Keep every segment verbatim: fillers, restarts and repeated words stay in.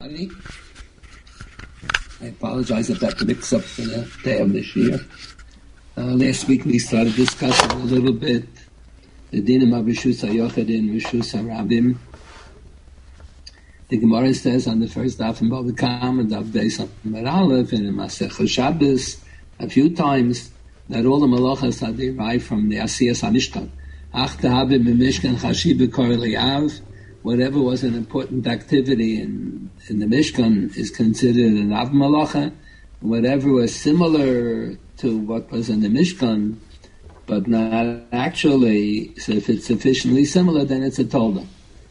everybody. I apologize if that's a mix-up for the day of this year. Uh, last week we started discussing a little bit the dinim of Rishus HaYochid and Rishus HaRabim. The Gemara says on the first daf in Bava Kama and daf Beis Amud Aleph and in Masechah Shabbos a few times that all the malachas are derived from the Asiyas HaMishkan. Ach tehavim b'mishkan chashiv b'kor li'av. Whatever was an important activity in, in the Mishkan is considered an Av Malacha. Whatever was similar to what was in the Mishkan, but not actually, so if it's sufficiently similar, then it's a Tolda.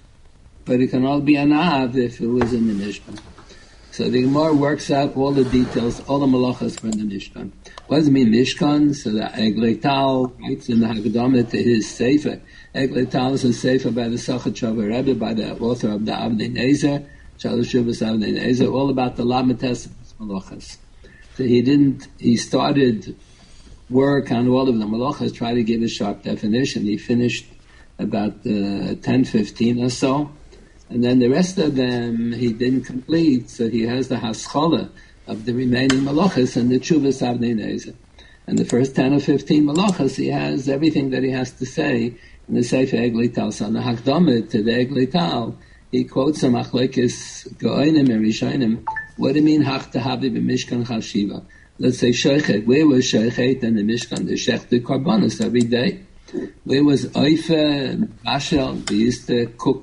But it can all be an Av if it was in the Mishkan. So the Gemara works out all the details, all the malachas from the Mishkan. What does it mean, Mishkan? So the Eglei Tal writes in the Haggadah to his Sefer. Eglei Tal is a Sefer by the Sachat Shavah Rebbe, by the author of the Avnei Nezer, Shalosh Shuvas Avnei Nezer, all about the Lametes malachas. So he didn't, he started work on all of the malachas, try to give a sharp definition. He finished about uh, ten, fifteen or so. And then the rest of them he didn't complete, so he has the haschala of the remaining malachas and the Tshuvas Avnei Nezer. And the first ten or fifteen malachas, he has everything that he has to say in the Sefer Eglei Tal. So on the Hakdamah to the Eglei Tal, he quotes some Machlekes Go'onim and Rishonim. What do you mean, Hach Tehavi b'Mishkan Chashiva? Let's say Shechet. Where was Shechet in the Mishkan? The Shech the Karbanos every day. Where was Oife, Bashel? They used to cook,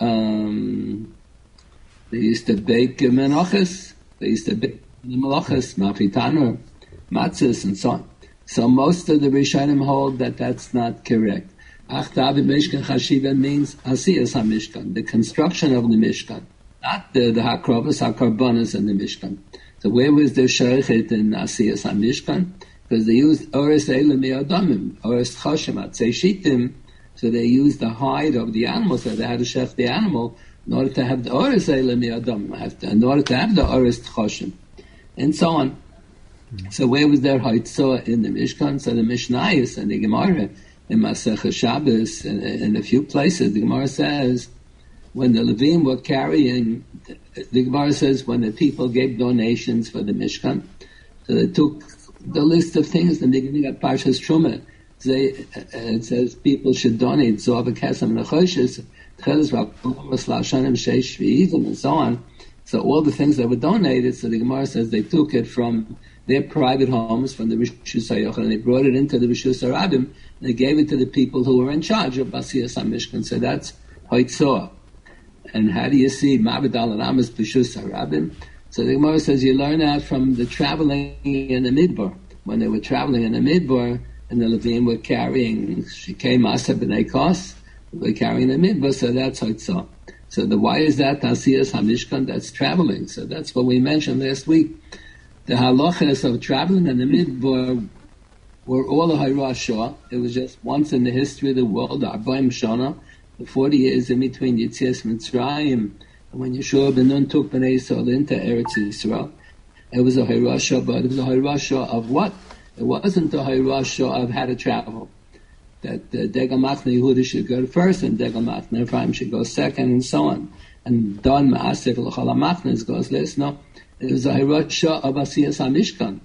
um, they used to bake menachas. They used to bake the malachas, mafitano, matzahs, and so on. So most of the Rishonim hold that that's not correct. Ach Tehavi b'Mishkan Chashiva means Asiyas HaMishkan, the construction of the Mishkan. Not the, the Hakrovas, Hakarbonas, and the Mishkan. So where was the Sherechet in Asiyas HaMishkan? Because they used Ores Eilem Adamim, Ores Choshem, Atzei Shitim, so they used the hide of the animal, so they had to chef the animal in order to have the Ores Eilem Adamim, in order to have the Ores Choshem, and so on. Mm-hmm. So where was their Haitzah in the Mishkan? So the Mishnayos and the Gemara in Masechah Shabbos, in, in a few places, the Gemara says, when the Levim were carrying, the Gemara says when the people gave donations for the Mishkan, so they took the list of things, and they got Parshas Truma. They, uh, it says people should donate Zohar Kesem Nechoshes, Tcheles Rashanim Sheish Shvi'izim, and so on. So all the things that were donated, so the Gemara says they took it from their private homes, from the Rishus HaYochid, and they brought it into the Rishus HaRabim, and they gave it to the people who were in charge of Asiyas HaMishkan. So that's Hoitzah. And how do you see Ma'abed al-Ramas B'Shus HaRabim? So the Gemara says you learn that from the traveling in the Midbar. When they were traveling in the Midbar, and the Levim were carrying Shekei Masa B'nai Kos, they were carrying the Midbar, so that's how it's so. So the why is that Asiyas HaMishkan? That's traveling. So that's what we mentioned last week. The halachas of traveling in the Midbar were all a Hayrashah. It was just once in the history of the world, Arbaim Shana, the forty years in between Yitzias Mitzrayim, and when Yeshua ben Nun took Bnei Yisrael into Eretz Yisrael, it was a Hayrashah, but it was a Hayrashah of what? It wasn't a Hayrashah of how to travel. That uh, Degel Machne Yehuda should go first, and Degel Machne Ephraim should go second, and so on. And Don Ma'aseh L'chol HaMachnes goes last. No, it was a Hayrashah of Asiyas HaMishkan.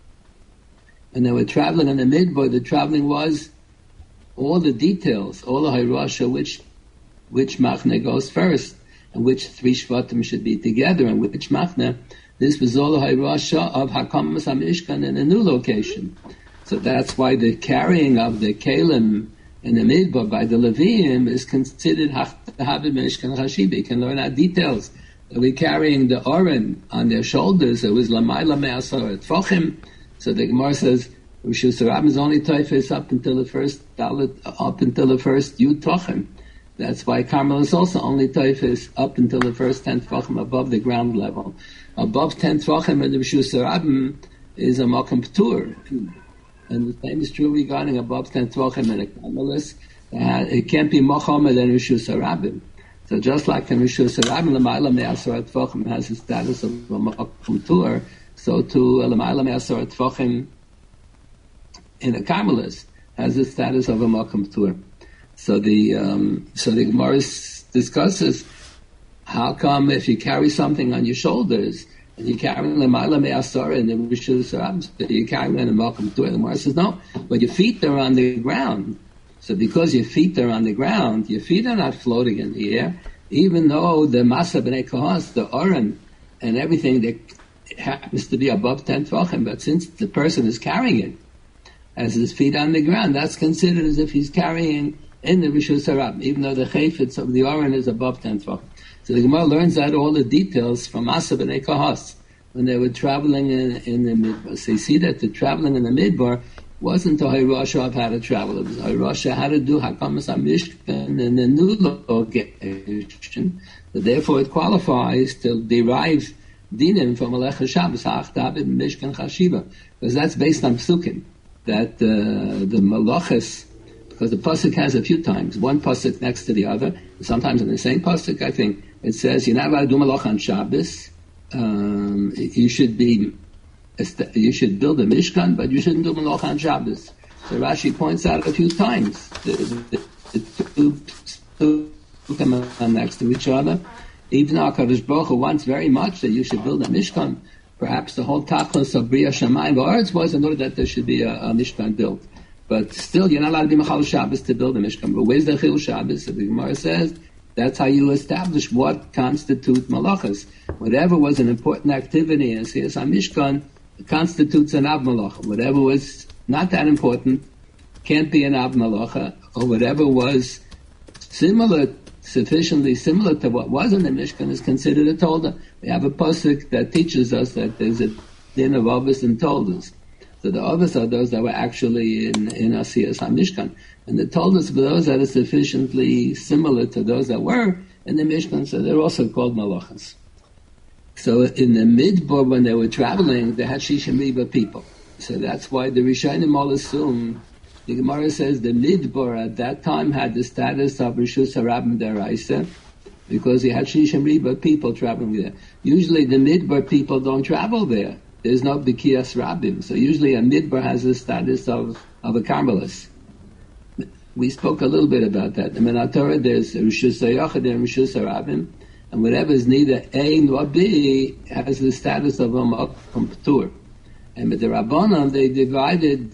And they were traveling in the Midbar. The traveling was all the details, all the Hayrashah, which which Machne goes first, and which three Shvatim should be together, and which Machne. This was all the Hayrashah of Hakamas HaMishkan in a new location. So that's why the carrying of the Kalim in the Midbar by the Levim is considered Hachavi Mishkan Chashiva. You can learn our details. We're carrying the Oren on their shoulders. It was Lamayla Me'asar Tfochim. So the Gemara says, Rishus HaRabim is only Toifes up until the first up until the first Yud Tfochim. That's why Carmel is also only Toifes up until the first ten Tfochim above the ground level. Above ten Tfochim in the Rishus HaRabim is a Makam P'tur. And the same is true regarding above ten Tfochim in a Carmelis. Uh, it can't be Mochamed than Rishus HaRabim. So just like in Rishus HaRabim, L'mayla Me'asar Tfochim has the status of a Makam P'tur, so too L'mayla Me'asar Tfochim in a Carmelis has the status of a Makam P'tur. So the um, so the Gemara discusses how come if you carry something on your shoulders and you carry l'mayla me'asara and the rishus harabim, you carry it and welcome to it? The Gemara says no, but your feet are on the ground. So because your feet are on the ground, your feet are not floating in the air, even though the masa b'nei kohos, the oren, and everything that happens to be above ten tvachim, but since the person is carrying it as his feet on the ground, that's considered as if he's carrying in the rishus harabim, even though the chayfetz of the oren is above ten tvachim. So the Gemara learns out all the details from masa b'nei kohos when they were traveling in, in the midbar. So you see that the traveling in the midbar wasn't a Hirosha of how to travel. It was a Hirosha how to do Hakamas HaMishkan in the new location. But therefore it qualifies to derive dinim from Alecha Shabbos, Ha'achtabit, Mishkan Chashiva. Because that's based on Psukim. That uh, the Malachas, because the Pasuk has a few times, one Pasuk next to the other, sometimes in the same Pasuk, I think, it says, you're not allowed to do Malach on Shabbos. Um, you should be You should build a Mishkan, but you shouldn't do Malach on Shabbos. So Rashi points out a few times the, the, the two come next to each other. Even though HaKadosh Baruch Hu wants very much that you should build a Mishkan, perhaps the whole tachlis of Bria Shamayim V'Aretz was in order that there should be a, a Mishkan built. But still, you're not allowed to be Machal Shabbos to build a Mishkan. But where's the Chil Shabbos? So the Gemara says that's how you establish what constitutes Malachas. Whatever was an important activity in Siyas HaMishkan constitutes an Ab Malacha. Whatever was not that important can't be an Ab Malacha, or whatever was similar, sufficiently similar to what was in the Mishkan is considered a Tolda. We have a pasuk that teaches us that there's a din of Avos and Toldas. So the Avos are those that were actually in, in Asiyas HaMishkan. And the Toldas were those that are sufficiently similar to those that were in the Mishkan, so they're also called Malachas. So in the Midbar, when they were traveling, they had Shishim Riba people. So that's why the Rishonim all assume, the Gemara says the Midbar at that time had the status of Rishus HaRabim Deraisa, because he had Shishim Riba people traveling there. Usually the Midbar people don't travel there. There's no Bikiyas Rabim. So usually a Midbar has the status of, of a Carmelis. We spoke a little bit about that. In the Torah, there's Rishus HaYachad and Rishus HaRabim. And whatever is neither A nor B has the status of a Makom P'tur. And with the Rabbanan, they divided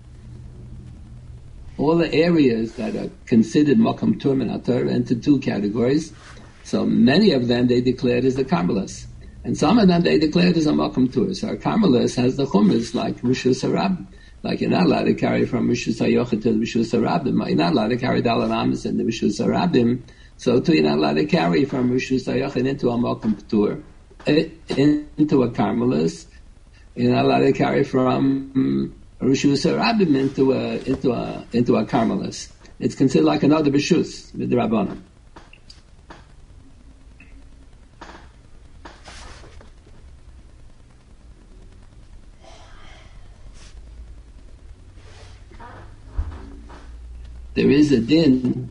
all the areas that are considered Makom P'tur Min HaTorah into two categories. So many of them they declared as the Carmelis. And some of them they declared as a Makom P'tur. So a Carmelis has the Chumas like Rishus HaRabim. Like you're not allowed to carry from Rishus HaYochid to the Rishus HaRabim. You're not allowed to carry Daled Amos in the Rishus HaRabim. So too, you're not allowed to carry from Rishus HaYachid into a Makom P'tur, into a Carmelis. You're not allowed to carry from Rishus HaRabim into a into a into a Carmelis. It's considered like another B'shus with the Rabbanan. There is a din.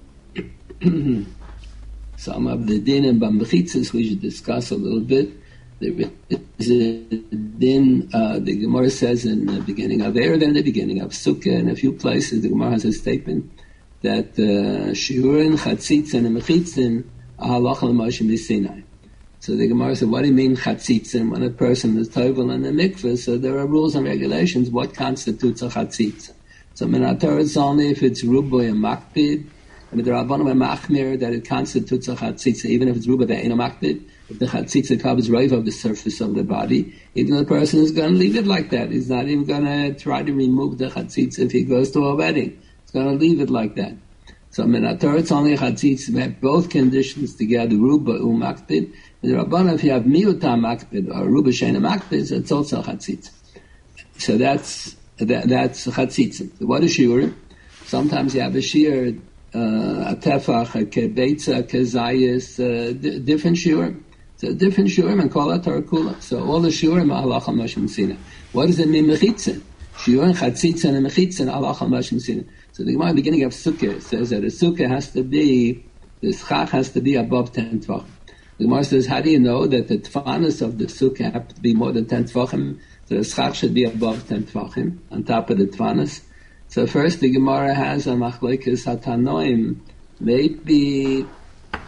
Some of the din and bambechitzes we should discuss a little bit. There is a din, uh, the Gemara says in the beginning of Erev and the beginning of Sukkah, in a few places the Gemara has a statement that Shiurin, Chatzitzin, and Mechitzin are halacha l'Moshe Sinai. So the Gemara said, what do you mean Chatzitzin? When a person is tovel in the mikveh, so there are rules and regulations what constitutes a Chatzitzin. So in our Torah it's only if it's ruboy and makpid. And the Rabbanim are machmir that it constitutes a chatzitza, even if it's ruba ve'eno makpid. If the chatzitza covers right of the surface of the body, even the person is going to leave it like that. He's not even going to try to remove the chatzitza if he goes to a wedding. He's going to leave it like that. So in our Torah it's only a chatzitza. We have both conditions together, ruba and makpid. In the Rabbanim, if you have miuta makpid or ruba she'eno makpid, it's also a chatzitza. So that's That, that's chatzitza. What is shiur? Sometimes you have a shiur, uh, a tefach, a kebeitza, a kezayis, uh, d- different shiur. So different shiur and call it Torah kula. So all the shiur are halacha Moshe Sinai. What does it mean mechitzin? Shiur and chatzitza and mechitzin halacha Moshe Sinai. So the Gemara beginning of sukkah says that a sukkah has to be, the schach has to be above ten tvachim. The Gemara says, how do you know that the tfanas of the sukkah have to be more than ten tvachim? So the schach should be above ten tvachim, on top of the tfanas. So first the Gemara has a machlekes hatanoim. Maybe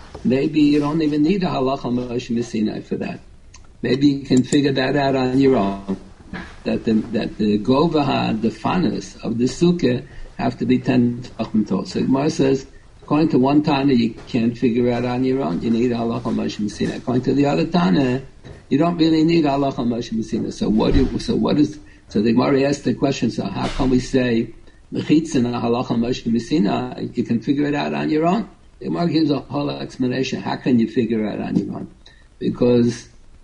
maybe you don't even need a halacha Moshe Messinai for that. Maybe you can figure that out on your own. That the that the govaha, the fanas of the sukkah have to be ten tefachim tall. So Gemara says, according to one Tana, you can't figure out on your own. You need a halacha Moshe Messinai. According to the other Tana, you don't really need a halacha Moshe Messinai. So what? Do, so what is? So the Gemara asked the question. So how can we say mechitza and a halacha Moshe Messinai? You can figure it out on your own. The Gemara gives a whole explanation. How can you figure it out on your own? Because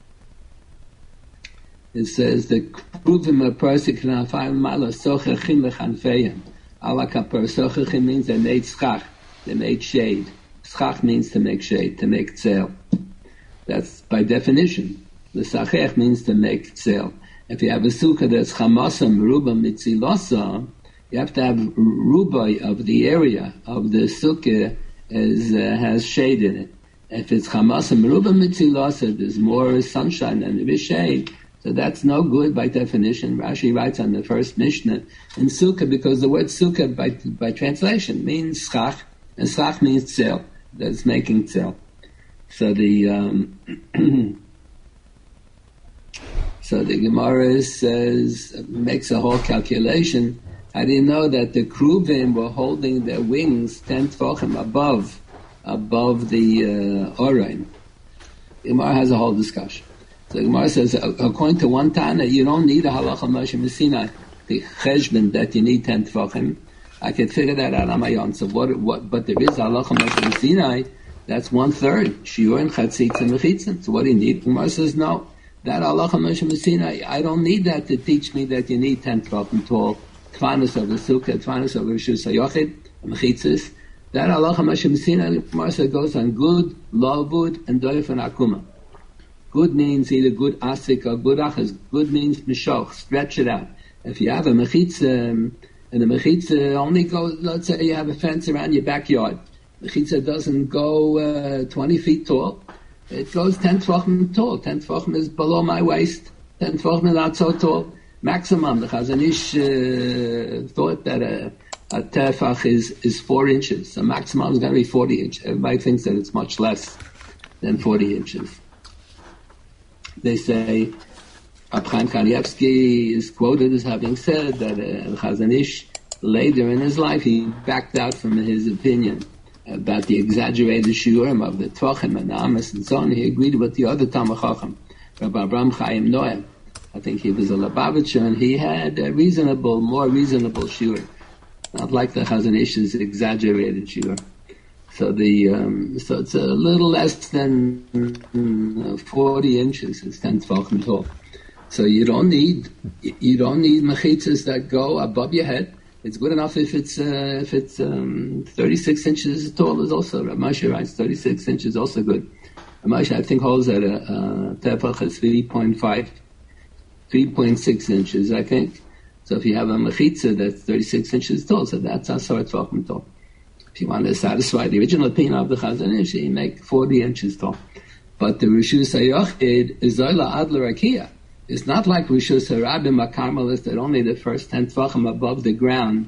it says the kruvim a person can find mala sochachim lechanfeim. Alakapar sochachim means they made schach, they made shade. Schach means to make shade, to make tzel. That's by definition. The sachech means to make tzel. If you have a sukkah that's chamasam ruba mitzilasa, you have to have ruba of the area of the sukkah is uh, has shade in it. If it's chamasam ruba mitzilasa, there's more sunshine than there is shade. So that's no good by definition. Rashi writes on the first Mishnah in Sukkah, because the word Sukkah by by translation means schach, and schach means tzel. That's making tzel. So the um, so the Gemara says makes a whole calculation. I didn't know that the kruvim were holding their wings ten tefachim above above the uh, Orain. The Gemara has a whole discussion. So the Gemara says, according to one Tana, you don't need a halacha Moshe Messinai, the cheshbon that you need ten tefachim. I can figure that out on my own. So what? What? But there is a halacha Moshe Messinai. That's one third shiur and chatzitz and mechitzin. So what do you need? The Gemara says, no, that halacha Moshe Messinai, I don't need that to teach me that you need ten tefachim tall tfanos of the sukkah, tfanos of the rishus hayochid, mechitzis. That halacha Moshe Messinai, the Gemara says, goes on good, lavud, and doif and akuma. Good means either good asik or good achas. Good means mishoch, stretch it out. If you have a mechitza, um, and the mechitza only goes, let's say you have a fence around your backyard. Mechitza doesn't go uh, twenty feet tall. It goes ten tefachim tall. ten tefachim is below my waist. ten tefachim is not so tall. Maximum, the Chazon Ish uh, thought that a, a tefach is, is four inches. So maximum is going to be forty inches. Everybody thinks that it's much less than forty inches. They say, Abchaim Kanievsky is quoted as having said that uh, Chazon Ish, later in his life, he backed out from his opinion about the exaggerated shiurim of the Tvachim and the Amos and so on. He agreed with the other Talmid Chacham, Rabbi Abraham Chaim Noam. I think he was a Lubavitcher, and he had a reasonable, more reasonable shiur, not like the Chazon Ish's exaggerated shiur. So the um, so it's a little less than uh, forty inches. It's ten tefachim tall. So you don't need you don't need mechitzas that go above your head. It's good enough if it's uh, if it's um, thirty-six inches tall. Is also Rav Moshe writes thirty-six inches also good. Rav Moshe I think holds at a uh, tefach is three point five, three point six inches I think. So if you have a mechitza that's thirty-six inches tall, so that's asar tefachim tall. If you want to satisfy the original opinion of the Chazon Ish, you make forty inches tall. But the Rishus HaYochid is Zoyla Adler Rakia. It's not like Rishus HaRabim HaKarmelis that only the first ten tefachim above the ground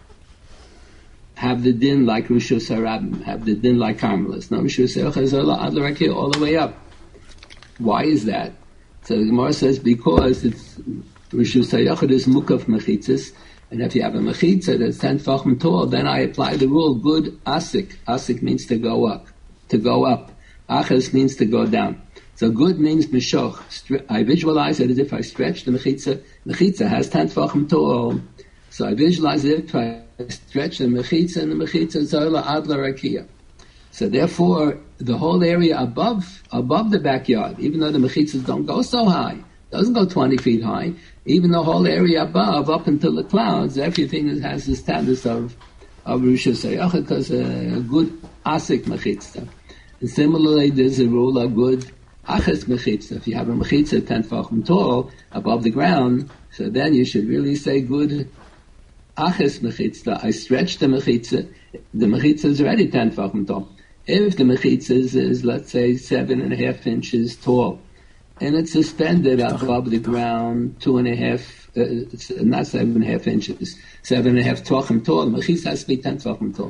have the din like Rishus HaRabim, have the din like Karmelis. No, Rishus HaYochid is Zoyla Adler Rakia all the way up. Why is that? So the Gemara says because it's Rishus HaYochid is Mukaf Mechitzis. And if you have a mechitza that's ten tefachim tall, then I apply the rule, good asik. Asik means to go up. To go up. Achas means to go down. So good means mishoch. I visualize it as if I stretch the mechitza. Mechitza has ten tefachim tall. So I visualize it if I stretch the mechitza, and the mechitza is zoyla adla rakia. So therefore, the whole area above, above the backyard, even though the mechitzas don't go so high, doesn't go twenty feet high, even the whole area above, up until the clouds, everything has the status of of Rishus HaYochid, because a good asik mechitzah. And similarly, there's a rule of good achas mechitzah. If you have a mechitzah ten tefachim tall above the ground, so then you should really say good achas mechitzah. I stretch the mechitzah. The mechitzah is already ten tefachim tall. If the mechitzah is, is, let's say, seven and a half inches tall, and it's suspended above the ground two and a half, uh, not seven and a half inches, seven and a half tefachim tall. The mechitzah has to be ten tefachim tall.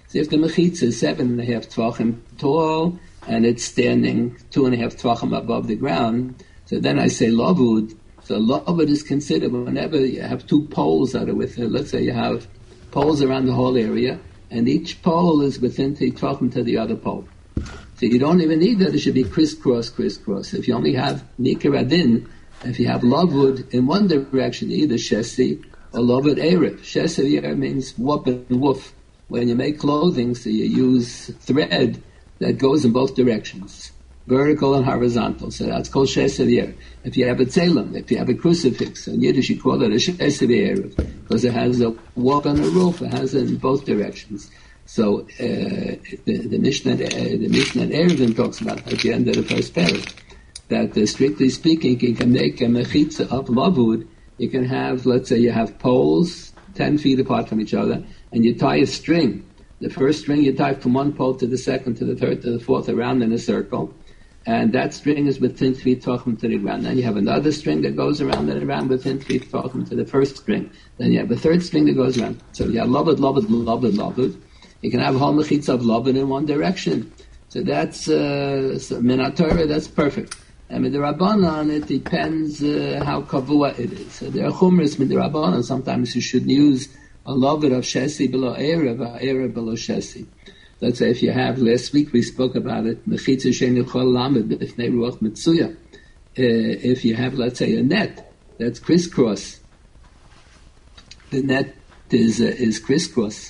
So if the mechitza is seven and a half tvachim tall and it's standing two and a half tvachim above the ground, so then I say lavud. So lavud is considered whenever you have two poles that are within. Let's say you have poles around the whole area, and each pole is within three tvachim to the other pole. So you don't even need that it should be crisscross, crisscross. If you only have nikar adin, if you have lavud in one direction, either shesi or lavud erev. Shesi means whoop and woof. When you make clothing, so you use thread that goes in both directions, vertical and horizontal. So that's called shesi. If you have a tzelem, if you have a crucifix, in Yiddish you call it a shesi erev, because it has a whoop and a roof. It has it in both directions. So uh, the, the Mishnah, uh, the Mishnah Erevin talks about at the end of the first paragraph that uh, strictly speaking, you can make a mechitza of lavud. You can have, let's say, you have poles ten feet apart from each other, and you tie a string. The first string you tie from one pole to the second, to the third, to the fourth, around in a circle, and that string is within three tvachim to the ground. Then you have another string that goes around and around within three tvachim to the first string. Then you have a third string that goes around. So you have lavud, lavud, lavud, lavud. You can have a whole mechitza of lavud in one direction. So that's uh, so min Torah. That's perfect. And with the Rabbanan, it depends uh, how kavua it is. So there are chumras with the Rabbanan. Sometimes you should use a lavud of shesi below erev, or erev below shesi. Let's say if you have, last week we spoke about it, mechitza shein yichol lamed b'fnei ruach mitzuya. If you have, let's say, a net that's crisscross, the net is uh, is crisscross.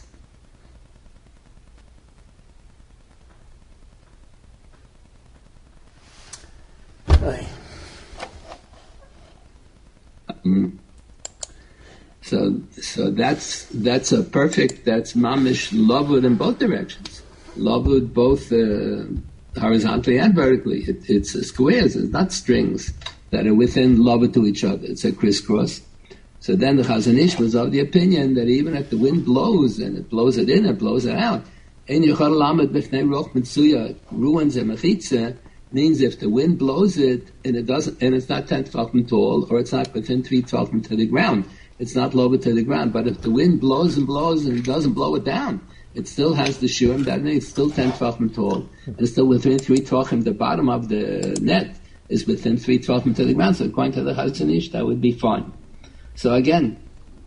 Um, so, so that's that's a perfect. That's mamish lavud in both directions. Lavud both uh, horizontally and vertically. It, it's squares. It's not strings that are within lavud to each other. It's a crisscross. So then the Chazon Ish was of the opinion that even if the wind blows and it blows it in, it blows it out. Ein yichol lamed b'fnei ruach mitzuya ruins a mechitza. Means if the wind blows it and it doesn't, and it's not ten tvachim tall, or it's not within three tvachim to the ground, it's not lower to the ground. But if the wind blows and blows and it doesn't blow it down, it still has the shurim. That means it's still ten tvachim tall, and it's still within three tvachim. The bottom of the net is within three tvachim to the ground. So according to the Chazon Ish, that would be fine. So again,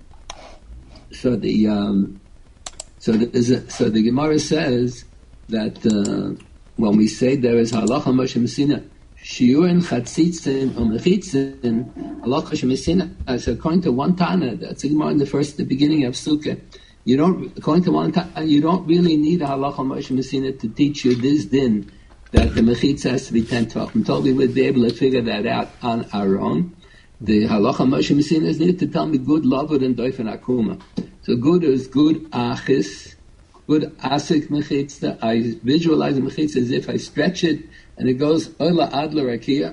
so the um, so the so the Gemara says that. Uh, When we say there is halacha Moshe Messina, shiurin chatzitzin or mechitzin, halacha Messina. So according to one Tana, that's in the first, the beginning of Sukkah. You don't, according to one Tana, you don't really need a halacha Moshe Messina to teach you this din that the mechitza has to be ten tvachim tall. We would be able to figure that out on our own. The halacha Moshe Messina is needed to tell me good lavud and doifen akuma. So good is good achis. Good asik mechitza. I visualize the mechitza as if I stretch it, and it goes oila adler akia.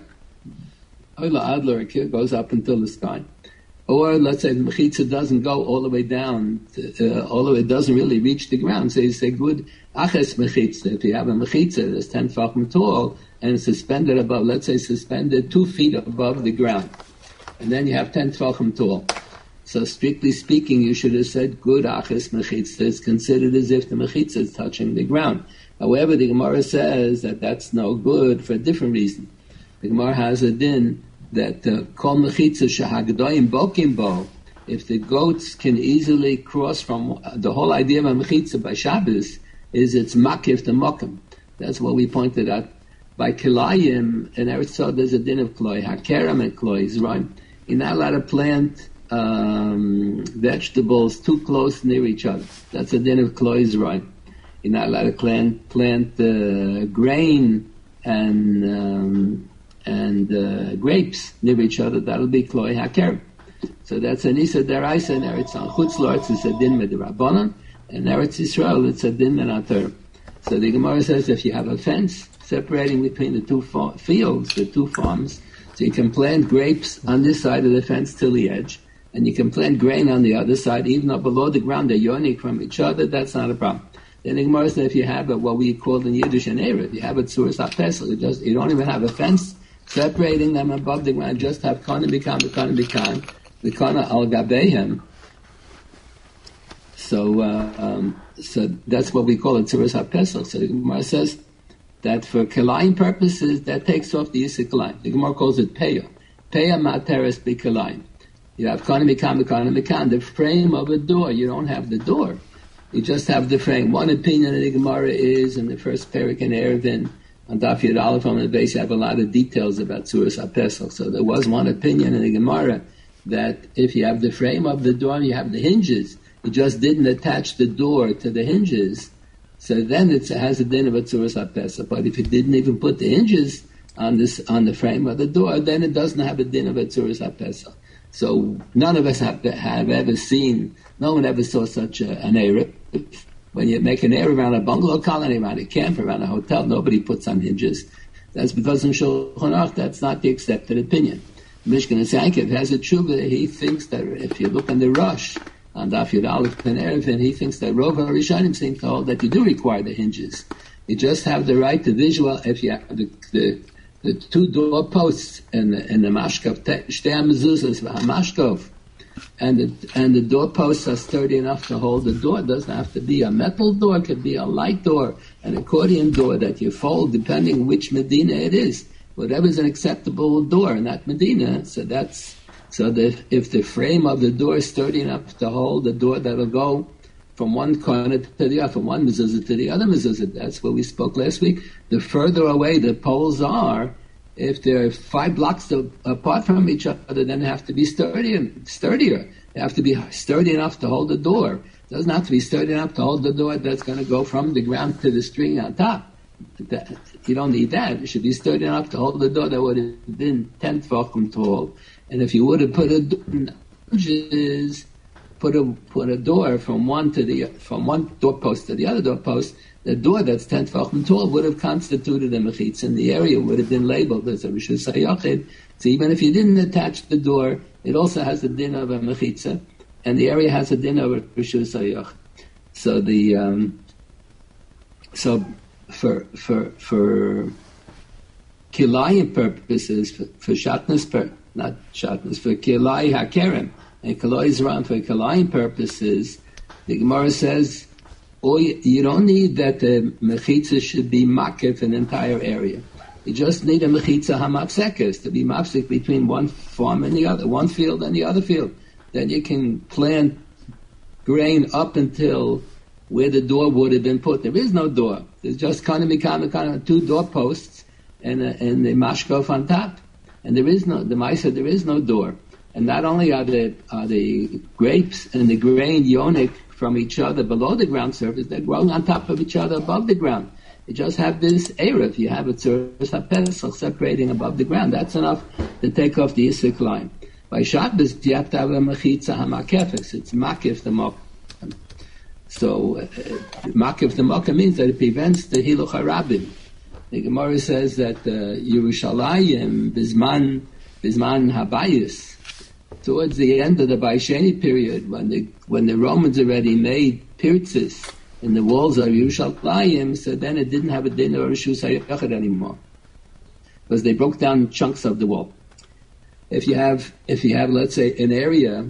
Oila adler akia goes up until the sky. Or let's say the mechitza doesn't go all the way down, to, uh, all the way it doesn't really reach the ground. So you say good aches mechitza. If you have a mechitza that's ten tvachim tall and it's suspended above, let's say suspended two feet above the ground, and then you have ten tvachim tall. So strictly speaking, you should have said good achis mechitza. It's considered as if the mechitza is touching the ground. However, the Gemara says that that's no good for a different reason. The Gemara has a din that kol mechitza shehagdoim bokim bo. If the goats can easily cross from the whole idea of a mechitza by Shabbos is it's makif the mokim. That's what we pointed out. By kilayim in Eretz Yisrael there's a din of kloy hakerem and kloy is right. You're not allowed to plant Um, vegetables too close near each other. That's a din of kloy right. You're not allowed to plant plant uh, grain and um, and uh, grapes near each other. That'll be kloy haker. So that's an isa deraisa in Eretz Yisrael. Chutz la'aretz is a din midrabanan, and Eretz Yisrael it's a din minator. So the Gemara says if you have a fence separating between the two fa- fields, the two farms, so you can plant grapes on this side of the fence till the edge. And you can plant grain on the other side, even up below the ground, they're yonik from each other, that's not a problem. Then the Gemara says if you have a, what we call in Yiddish an Erev, you have a tzuras hapesel, you just, you don't even have a fence separating them above the ground, just have kana bikan, bikan bikan, bikana al gabehem. so, uh, um, so that's what we call it, Tzuras HaPesach. So the Gemara says that for Kilayim purposes, that takes off the Yisik Kilayim. The Gemara calls it Peya. Peya Materes Be Kilayim. You have Kana Mikan, Mikana Mikan, the frame of a door. You don't have the door. You just have the frame. One opinion of the Gemara is, in the first Perik in Erevin, on Daf Yud Aleph on the base, you have a lot of details about Tzuras HaPesach. So there was one opinion in the Gemara that if you have the frame of the door, you have the hinges, you just didn't attach the door to the hinges, so then it has a din of a Tzuras HaPesach. But if you didn't even put the hinges on this on the frame of the door, then it doesn't have a din of a Tzuras HaPesach. So none of us have, have ever seen, no one ever saw such a, an Erev. When you make an Erev around a bungalow colony, around a camp, around a hotel, nobody puts on hinges. That's because in Shulchan Aruch, that's not the accepted opinion. Mishkan Sankev has a tshuva. He thinks that if you look in the Rush, on Daf Yud Aleph and Erevin, he thinks that Rov HaRishonim seem to hold that you do require the hinges. You just have the right to visual, if you have the, the the two door posts and the, and the mashkov, shtei mezuzas v'hamashkov, and the, and the door posts are sturdy enough to hold the door. It doesn't have to be a metal door, it could be a light door, an accordion door that you fold depending which Medina it is. Whatever's an acceptable door in that Medina, so that's, so that if the frame of the door is sturdy enough to hold the door that'll go from one corner to the other, from one mezuzah to the other mezuzah. That's what we spoke last week. The further away the poles are, if they're five blocks apart from each other, then they have to be sturdier. sturdier. They have to be sturdy enough to hold the door. It doesn't have to be sturdy enough to hold the door that's going to go from the ground to the string on top. That, you don't need that. It should be sturdy enough to hold the door that would have been ten tefachim tall. And if you would have put a door, put a put a door from one to the from one doorpost to the other doorpost, the door that's ten tefachim tall would have constituted a mechitza, and the area would have been labeled as a rishus hayachid. So even if you didn't attach the door, it also has the din of a mechitza, and the area has a din of a rishus hayachid. So the um, so for for for kilayim purposes, for, for shatnez per not shatnez for kilay hakerem. And Kaloi is around for Kalayim purposes. The Gemara says, oh, you don't need that the mechitza should be makif an entire area. You just need a mechitza hamapsekes to be mapsek between one farm and the other, one field and the other field. Then you can plant grain up until where the door would have been put. There is no door. There's just kind of kind of two doorposts and a, and the mashkof on top. And there is no, the Maisa, there is no door. And not only are the are the grapes and the grain yonik from each other below the ground surface, they're growing on top of each other above the ground. You just have this erev, you have a Tzuras HaPesach separating above the ground. That's enough to take off the Yisik line. By Shabbos, you have to have a mechitza hamakefes. It's makif the mokum. So, uh, makif the mokum means that it prevents the hiluch harabim. The Gemara says that uh, Yerushalayim, Bizman, Bizman Habayis, towards the end of the Baisheni period, when the when the Romans already made pirtzis in the walls of Yerushalayim, so then it didn't have a din or rishus hayachid anymore, because they broke down chunks of the wall. If you have, if you have, let's say, an area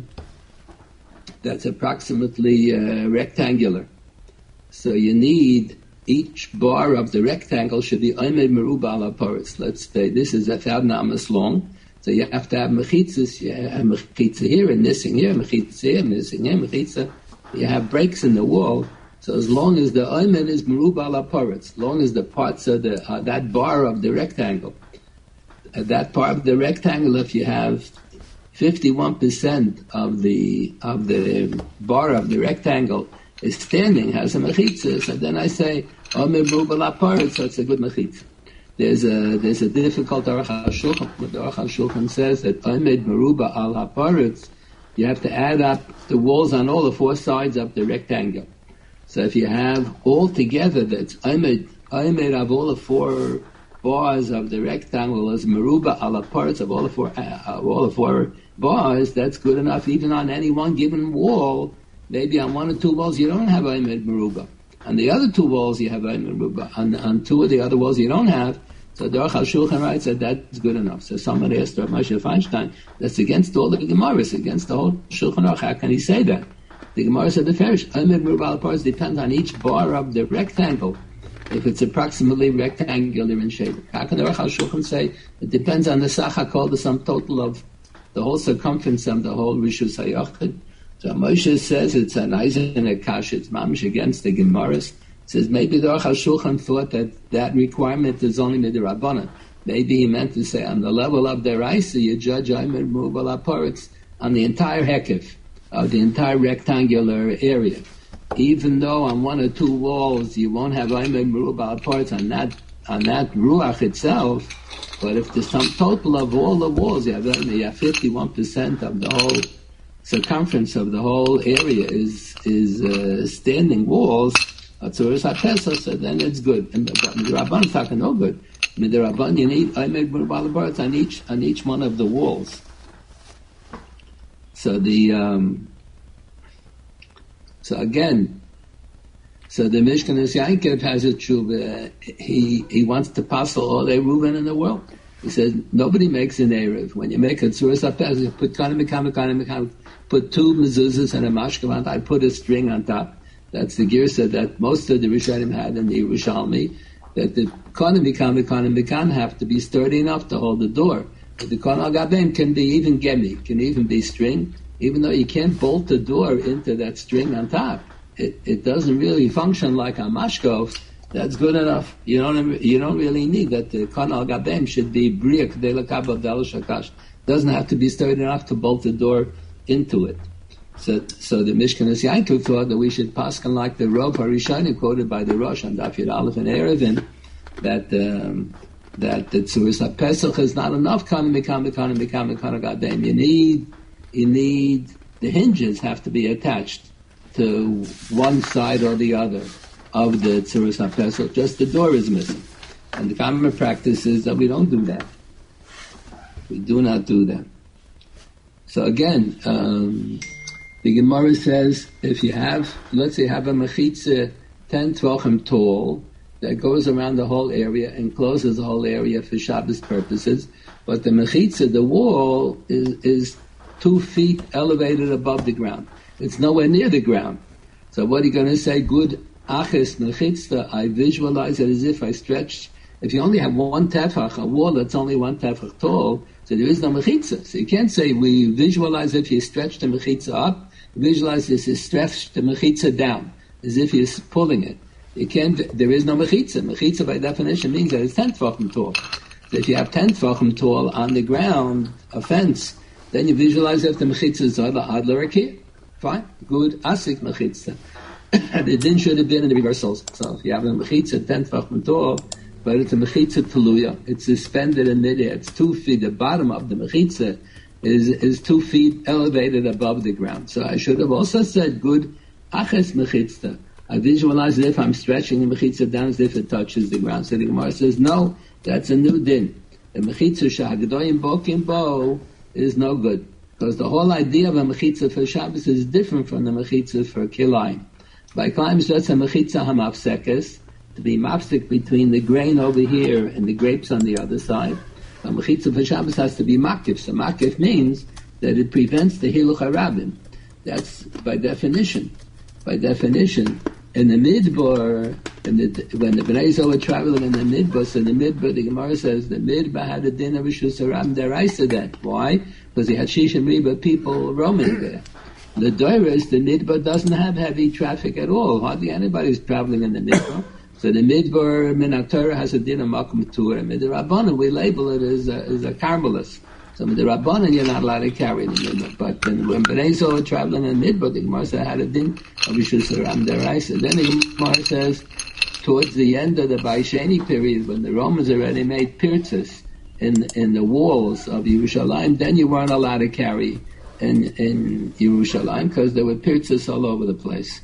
that's approximately uh, rectangular, so you need each bar of the rectangle should be omed meruba ala paris. Let's say this is a thousand amas long. So you have to have mechitzas, you have mechitza here and missing here, mechitza here, missing here, mechitza. You have breaks in the wall. So as long as the omen is meruba ala paretz, as long as the parts of the, uh, that bar of the rectangle, uh, that part of the rectangle, if you have fifty-one percent of the, of the bar of the rectangle is standing, has a mechitza, so then I say, omen meruba ala paretz, so it's a good mechitza. There's a there's a difficult Aruch HaShulchan. The Aruch HaShulchan says that Omed Meruba al HaParetz, you have to add up the walls on all the four sides of the rectangle. So if you have all together that's Omed Omed of all the four bars of the rectangle as Meruba al HaParetz of all the four uh, of all the four bars, that's good enough. Even on any one given wall, maybe on one or two walls you don't have Omed Meruba. On the other two walls you have Omed Meruba. On, on two of the other walls you don't have. So the Aruch HaShulchan writes that that's good enough. So somebody asked Rav Moshe Feinstein, that's against all the Gemaras, against the whole Shulchan Aruch. How can he say that? The Gemara said the Farish, Omer Merubal Paras depends on each bar of the rectangle, if it's approximately rectangular in shape. How can the Aruch HaShulchan say it depends on the Sach called the sum total of the whole circumference of the whole Rishus HaYachid? So Moshe says it's an Eisen and a Kash, it's mamish against the Gemaras. Says maybe the Aruch HaShulchan thought that that requirement is only midrabanan. Maybe he meant to say on the level of the Raisa, you judge Omer Merubal Paras on the entire Hekif, of the entire rectangular area. Even though on one or two walls you won't have Omer Merubal Paras on that on that ruach itself, but if the sum total of all the walls, you have, you have fifty-one percent of the whole circumference of the whole area is is uh, standing walls, Atzuris HaPesach, so then it's good. And the, the Rabban is talking no good. I mean, the Rabban, you need Omer Merubal Paras on each on each one of the walls. So the um, so again, so the Mishkanas Yaakov has a tshuva. He he wants to passel all the Reuven in the world. He says nobody makes an erev. When you make a tzuras hapez, you put kana mikam kana mikam, put two mezuzahs and a mashkav. I put a string on top. That's the girsa that most of the Rishonim had in the Yerushalmi. That the kana mikam kana mikam have to be sturdy enough to hold the door. But the kana gabim can be even gemi, can even be string. Even though you can't bolt the door into that string on top, it, it doesn't really function like a mashkov. That's good enough. You don't you don't really need that. The kana gabim should be bria k'dei l'kabel dal shakash. Doesn't have to be sturdy enough to bolt the door into it. So, so the Mishkanas Yaakov thought that we should paskin like the Rav Harishani quoted by the Rosh on Daf Yud Aleph and Erevin, that um, that the Tzuras HaPesach is not enough. Kana mikam kana mikam kana gadem. You need you need the hinges have to be attached to one side or the other of the Tzuras HaPesach. Just the door is missing, and the common practice is that we don't do that. We do not do that. So again. Um, The Gemara says, if you have, let's say, have a mechitza ten tvachim tall that goes around the whole area and closes the whole area for Shabbos purposes, but the mechitza, the wall, is, is two feet elevated above the ground. It's nowhere near the ground. So what are you going to say? Good achis mechitza. I visualize it as if I stretched. If you only have one tefach, a wall that's only one tefach tall, so there is no mechitza. So you can't say we visualize if you stretch the mechitza up. Visualize this is stretch the mechitza down, as if you're pulling it. You can't. There is no mechitza. Mechitza by definition means that it's ten tefachim tall. So if you have ten tefachim tall on the ground, a fence, then you visualize if the mechitza is ad l'rakir. Fine, good asik mechitza. The din should have been in the reversals. So if you have a mechitza ten tefachim tall, but it's a mechitza teluya, it's suspended in midair. It's two feet. The bottom of the mechitza is is two feet elevated above the ground. So I should have also said good aches mechitza. I visualize it if I'm stretching the mechitza down as if it touches the ground. So the Gemara says, no, that's a new din. The mechitza shahagdoyim bokim bo is no good. Because the whole idea of a mechitza for Shabbos is different from the mechitza for kilayim. By kilayim, that's a mechitza hamafsekes, to be mafsek between the grain over here and the grapes on the other side. A mechitza for Shabbos has to be makif. So makif means that it prevents the hiluch harabim. That's by definition. By definition, in the midbar, in the, when the Bnei Yisrael were traveling in the midbar, so in the midbar, the Gemara says the midbar had a din of rishus harabim deraisa then. Why? Because they had shish and riba people roaming there. The doiris, the midbar doesn't have heavy traffic at all. Hardly anybody's traveling in the midbar. So the midbar min Torah has a din of makom tur, and the rabbanon we label it as a, as a karmelis. So the rabbanon you're not allowed to carry in the midbar, but when, when Bnei Yisrael were traveling in the midbar, the Gemara said had a din of rishus harabim deraisa. Then the Gemara says towards the end of the Baisheni period, when the Romans already made pirtzas in in the walls of Yerushalayim, then you weren't allowed to carry in in Yerushalayim because there were pirtzas all over the place.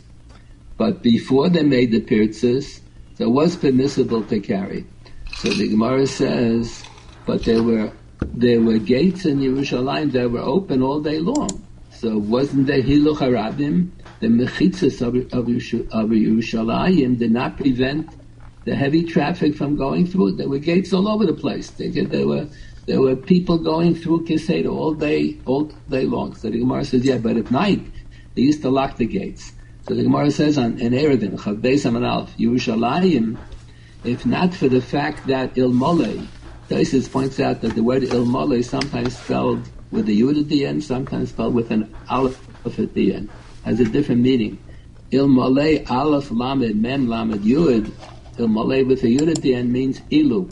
But before they made the pirtzas, so it was permissible to carry. So the Gemara says, but there were there were gates in Yerushalayim that were open all day long. So wasn't there hiluch harabim? The mechitzas of, of, of Yerushalayim did not prevent the heavy traffic from going through. There were gates all over the place. There, there were there were people going through Keseda all day all day long. So the Gemara says, yeah, but at night they used to lock the gates. So the Gemara says on in Erevin, Chav Beis Amud Aleph, Yerushalayim, if not for the fact that Ilmolei, Tosfos points out that the word Ilmolei is sometimes spelled with a yud at the end, sometimes spelled with an aleph at the end, has a different meaning. Ilmolei aleph lamed mem lamed yud, Ilmolei with a yud at the end means ilu.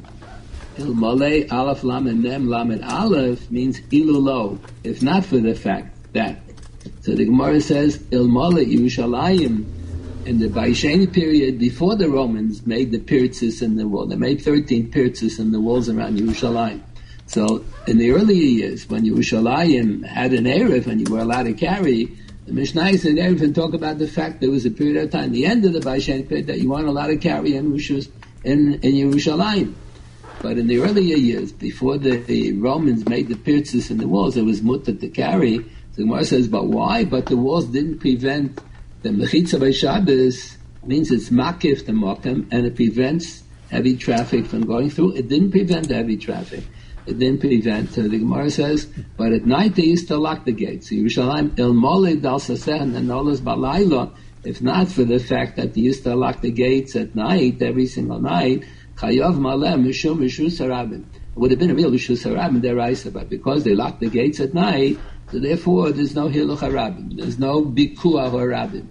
Ilmolei aleph lamed mem lamed aleph means ilu lo, if not for the fact that. So the Gemara says, Ilmolei Yerushalayim, in the Baisheni period, before the Romans made the pirzis in the wall, they made thirteen pirzis in the walls around Yerushalayim. So in the earlier years, when Yerushalayim had an Erev and you were allowed to carry, the Mishnayos in Erev and talk about the fact there was a period of time, the end of the Baisheni period, that you weren't allowed to carry in Rishus in, in Yerushalayim. But in the earlier years, before the, the Romans made the pirzis in the walls, it was mutter to carry. So the Gemara says, but why? But the walls didn't prevent the mechitza by Shabbos, means it's makif the mokem, and it prevents heavy traffic from going through. It didn't prevent the heavy traffic. It didn't prevent. So the Gemara says, but at night they used to lock the gates. So Yerushalayim il molei dal sasehen and nolas balayla. If not for the fact that they used to lock the gates at night, every single night, chayav maleh mishum rishus harabim. It would have been a real rishus harabim deraisa, but because they locked the gates at night, so therefore there's no hiluch harabim. There's no bikuah harabim.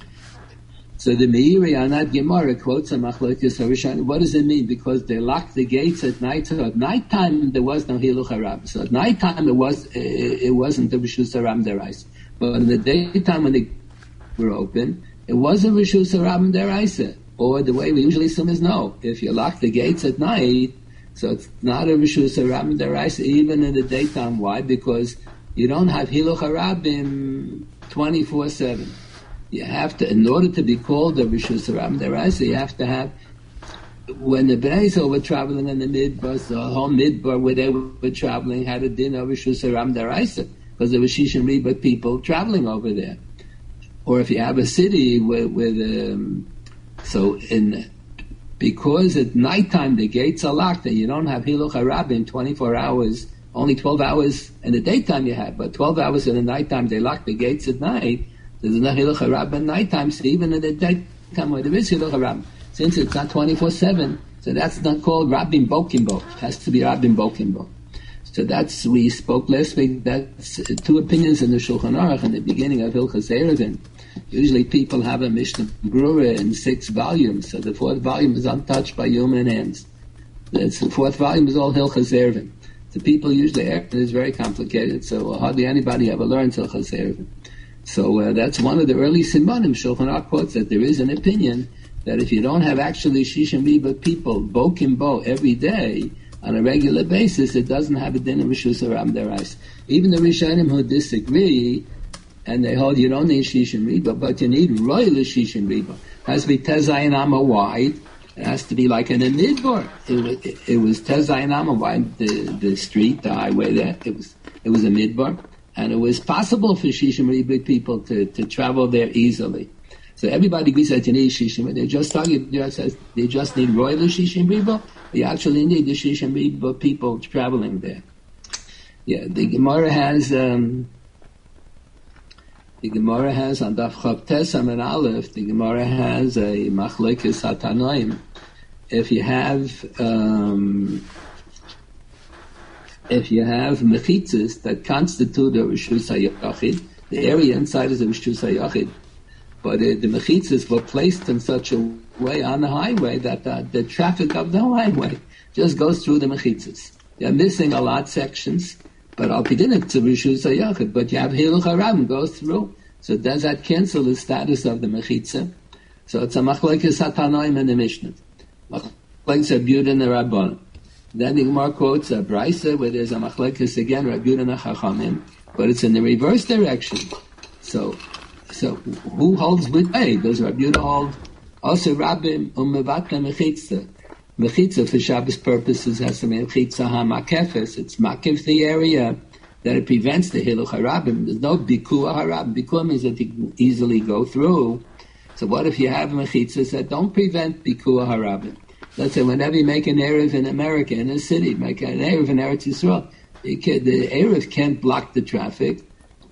So the Meiri Anad Gemara quotes a machlokes harishon. What does it mean? Because they locked the gates at night. So at night time there was no hiluch harabim. So at night time it was it, it wasn't the rishus harabim deraisa. But in the daytime when they were open, it wasn't rishus harabim deraisa. Or the way we usually assume is no. If you lock the gates at night, so it's not a rishus harabim deraisa even in the daytime. Why? Because you don't have hiluch harabim twenty-four seven. You have to, in order to be called a rishus harabim deraisa, you have to have, when the Bnei Yisrael were traveling in the midbar, the whole midbar where they were traveling had a din of rishus harabim deraisa, because there were shishim riba people traveling over there. Or if you have a city with, with um, so in, because at nighttime the gates are locked and you don't have hiluch harabim twenty-four hours, only twelve hours in the daytime you have, but twelve hours in the nighttime they lock the gates at night. There's no hiluch harabim at nighttime, so even in the daytime where there is hiluch harabim, since it's not twenty-four seven, so that's not called Rabbim Bokimbo. It has to be Rabbim Bokimbo. So that's, we spoke last week, that's two opinions in the Shulchan Aruch in the beginning of Hilchos Erevin. Usually people have a Mishnah Berurah in six volumes, so the fourth volume is untouched by human hands. That's, the fourth volume is all Hilchos Erevin. The people usually, Erevin is very complicated, so hardly anybody ever learns Hilchos Erevin. So uh, that's one of the early simanim. Shulchan Aruch quotes that there is an opinion that if you don't have actually shishim riba people bokim bo every day on a regular basis, it doesn't have a din of rishus harabim deraisa. Even the Rishonim who disagree, and they hold you don't need shishim riba, but you need royal shishim riba. It has to be tezayin amma wide. It has to be like in a midbar. It, it, it was tezayin amma wide, the the street, the highway there. It was it was a midbar. And it was possible for shishim riba people to, to travel there easily. So everybody agrees that you need shishim. They just argue, they just need royal shishim riba. You actually need the shishim riba people traveling there. Yeah, the Gemara has um, the Gemara has on Daf Chav Tes Amud Aleph. The Gemara has a machlokes hatanoim. If you have um, If you have mechitzas that constitute a rishus hayachid, the area inside is a rishus hayachid, but uh, the mechitzas were placed in such a way on the highway that uh, the traffic of the highway just goes through the mechitzas. They're missing a lot of sections, but al pidin it's a rishus hayachid, but you have hiluch harabim goes through. So does that cancel the status of the mechitza? So it's a machlokes hatanoim in the Mishnah. Machlokes are viewed in the Rabbanon. Then the Gemara quotes a brisa where there's a machlekes again, Rabbi Yehuda and Chachamim, but it's in the reverse direction. So, so who holds with A? Does Rabbi Yehuda hold also Rabbim umevatla mechitza? Mechitza for Shabbos purposes has to be mechitza hamakefes. It's makif the area that it prevents the hiluch harabim. There's no bikuah harabim. Bikuah means that you can easily go through. So what if you have mechitzas that don't prevent bikuah harabim? Let's say whenever you make an Erev in America, in a city, make an Erev in Eretz Yisrael, you can, the Erev can't block the traffic,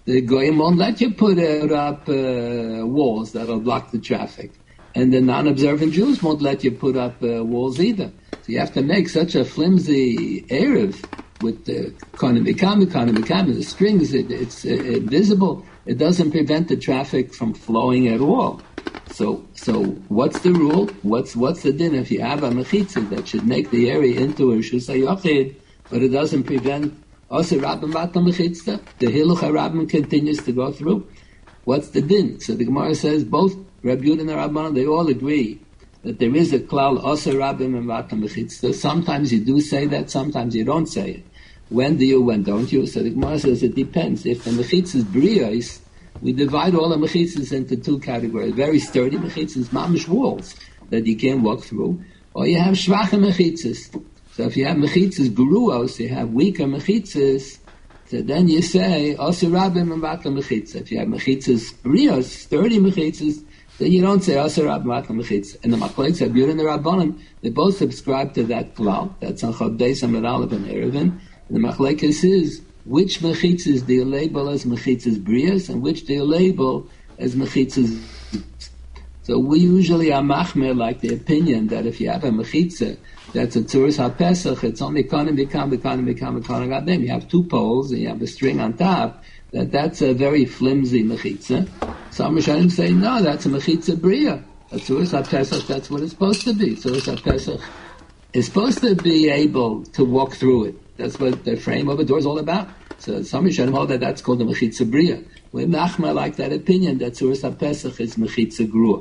the goyim won't let you put up uh, walls that'll block the traffic. And the non-observant Jews won't let you put up uh, walls either. So you have to make such a flimsy Erev with the Konamikam, Konamikam, the strings, it, it's uh, invisible. It doesn't prevent the traffic from flowing at all. So, so what's the rule? What's what's the din if you have a mechitza that should make the area into a Rishus HaYochid, but it doesn't prevent Asa Rabbim Vata Mechitza? The Hiluch HaRabbim continues to go through. What's the din? So the Gemara says both Rabbi Yehuda and Rabbanan, they all agree that there is a klal Asa Rabbim and Vata Mechitza. Sometimes you do say that, sometimes you don't say it. When do you, when don't you? So the Gemara says it depends. If the mechitza is briyos, we divide all the mechitzas into two categories. Very sturdy mechitzas, mamish walls that you can't walk through, or you have shvacha mechitzas. So if you have mechitzas guruos, you have weaker mechitzas, so then you say Asa Rabbim and Vata Mechitza. If you have mechitzas briyos, sturdy mechitzas, then you don't say Asa Rabbim Vata Mechitza. And the Machlokes Rabbi Yehuda and the Rabbanan, they both subscribe to that klal. That's on Chav Beis Amud Aleph and Erevin. And the Machlokes is which mechitzas do you label as mechitzas briyos and which do you label as mechitzas. So we usually are machmer like the opinion that if you have a mechitza that's a tzuras ha-pesach, it's only kanim b'kam b'kanim b'kam b'kanim gadem. You have two poles and you have a string on top. That that's a very flimsy mechitza. Some Rishonim say no, that's a mechitza bria. A tzuras ha-pesach, that's what it's supposed to be. Tzuras ha-pesach is supposed to be able to walk through it. That's what the frame of a door is all about. So some Rishonim hold that that's called a mechitza bria. We machmer like that opinion that tzuras ha-pesach is mechitza grua.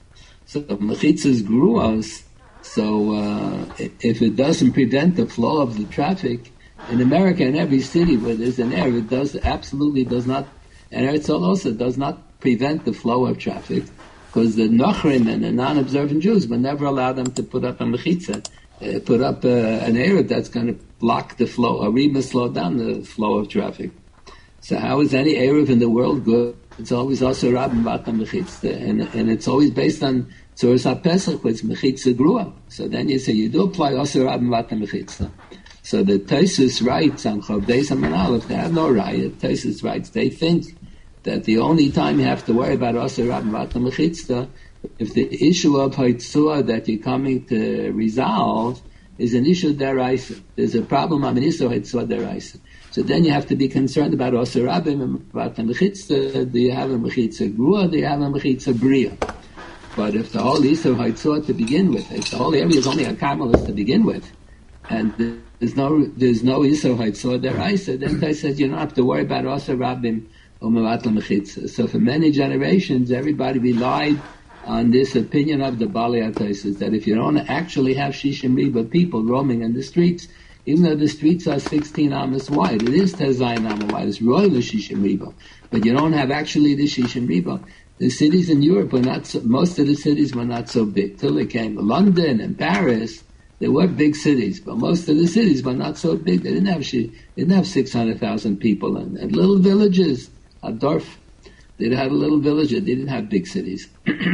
So mechitza is gruas. So uh, if it doesn't prevent the flow of the traffic in America, in every city where there's an air, it does absolutely does not, and Eretz also does not prevent the flow of traffic, because the Nochrim and the non-observant Jews will never allow them to put up a mechitza, uh, put up uh, an area that's going to block the flow, or even slow down the flow of traffic. So how is any Erev in the world good? It's always also Rabbim Vata Mechitza, and and it's always based on Tzuras HaPesach, which is Mechitza Grua. So then you say, you do apply also Rabbim Vata Mechitza. So the Tosfos writes on Chav Beis Amud Aleph, they have no riot. Tosfos writes, they think that the only time you have to worry about also Rabbim Vata Mechitza, if the issue of Haitzua that you're coming to resolve is an issue deraisa. There's a problem of an issue Haitzua deraisa. So then you have to be concerned about also Rabbim and Vata Mechitza. Do you have a Mechitza Grua? Do you have a Mechitza Bria? But if the whole Isur Haitzua to begin with, if the whole area is only a Karmelis to begin with, and there's no there's no Isur Haitzua deraisa, then they says you don't have to worry about also Rabbim or Mevatla Mechitza. So for many generations, everybody relied on this opinion of the Balei HaTosfos, that if you don't actually have Shishim Riba people roaming in the streets, even though the streets are sixteen amas wide, it is Tezayin amas wide, it's royal Shishim Riba, but you don't have actually the Shishim Riba. The cities in Europe were not so, most of the cities were not so big. Till they came London and Paris, they were big cities, but most of the cities were not so big. They didn't have they didn't have six hundred thousand people, and, and little villages, a dorf. They had a little village. They didn't have big cities.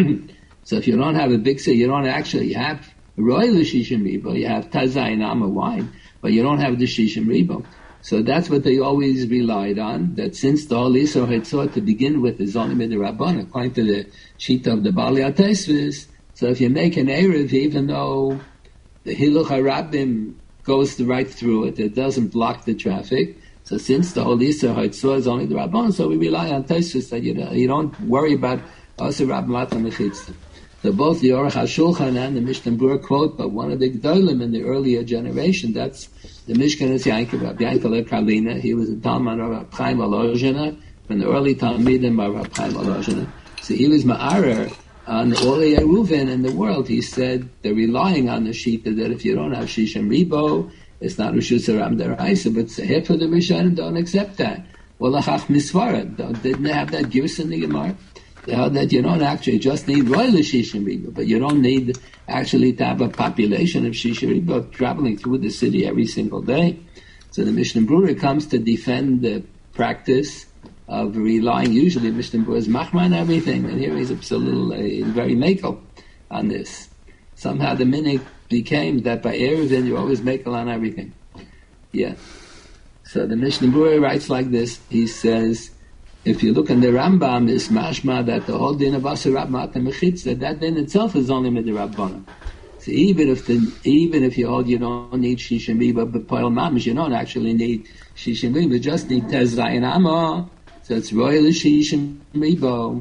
So if you don't have a big city, you don't actually have royal Shishim Riba. You have Tazayin Amma wine, but you don't have the Shishim Riba. So that's what they always relied on, that since the whole Isur Haitzua to begin with is only Midrabban, according to the sheet of the Balei HaTosfos. So if you make an Erev, even though the Hiluch HaRabbim goes right through it, it doesn't block the traffic. So since the whole Isur Haitzua is only the Rabban, so we rely on Tosfos that you, you don't worry about Asa Rabbim Vata Mechitza. So both the Aruch HaShulchan and the Mishnah Berurah quote, but one of the Gdolim in the earlier generation, that's the Mishkanas Yankov, Rabbi Yankel Karlina. He was a Talmud of Rabbi Chaim Volozhiner, from the early Talmidim of Rabbi Chaim Volozhiner. So he was Ma'arer on all the Eruvin in the world. He said they're relying on the Shita that if you don't have Shishim Ribo, it's not Rishus HaRabbim deraisa, but Seher for the Rishonim don't accept that. Well, Achach Misvara, didn't they have that Girs in the Gemara? They held that you don't actually just need royal Shishim Riba, but you don't need actually to have a population of Shishim Riba traveling through the city every single day. So the Mishnah Berurah comes to defend the practice of relying, usually Mishnah Berurah is machma on everything, and here he's a little, uh, very makel on this. Somehow the minhag became that by Erevin you always makel on everything. Yeah. So the Mishnah Berurah writes like this, he says, if you look in the Rambam, it's mashma that the whole din of Asur Rab Matan Mechitza, that din itself is only midirabbanan. So even if the even if you hold you don't need Shishim Riba, but Poil Mamish, you don't actually need Shishim Riba, you just need Tez Zayin Amma. So it's royal Shishim Riba.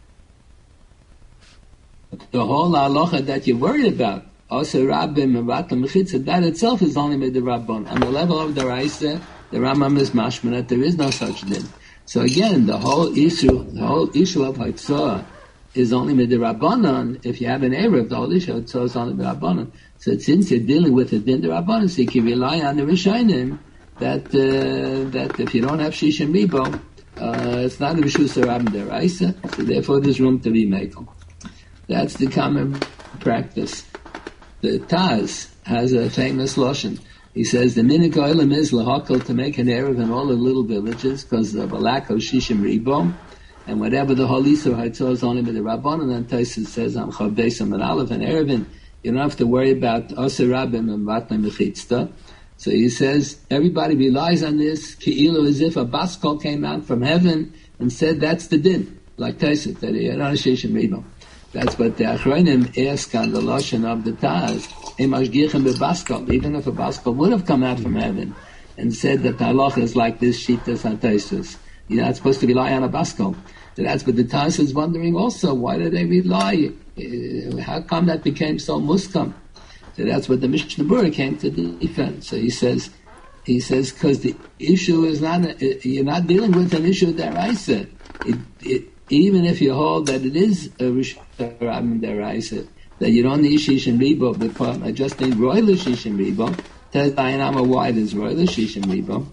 The whole halacha that you're worried about, also Rabbim and Ratam Mechitza, that itself is only midirabbanan. On the level of the Raisa, the Rambam is mashma that there is no such din. So again, the whole issue, the whole issue of Haitzah is only midirabbanan. If you have an Erev, the whole issue of Haitzah is only midirabbanan. So since you're dealing with a din dirabbanan, so you can rely on the Rishonim that uh, that if you don't have Shishim Ribo, uh, it's not a Rishus Rabim Deraisa, so therefore there's room to be Mekel. That's the common practice. The Taz has a famous lashon. He says the minik oilam is lahakol to make an erev in all the little villages because of a lack of shishim ribo, and whatever the holis or haitzah is only with the rabban. And then Taisus says am chavdeisam and aleph and erevin. You don't have to worry about aser rabim and vatna mechitzta. So he says everybody relies on this ki'ilu as if a baskol came out from heaven and said that's the din, like Taisus that he had on shishim ribo. That's what the Achronim ask on the lashon of the Taz. Even if a Baskal would have come out from heaven and said that the halacha is like this, Shitas HaTaisus, you're not supposed to rely on a Baskal. So that's what the Taz is wondering also. Why do they rely? Uh, how come that became so muskam? So that's what the Mishnah Berurah came to defend. So he says, he says, because the issue is not, a, you're not dealing with an issue that I said. It, it, even if you hold that it is a Rishon Rabim Deraisa, that you don't need Shishim Ribo, because I just need Royal Shishim Ribo, tell Dayanama why there's Royal Shishim Ribo.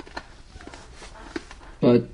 But,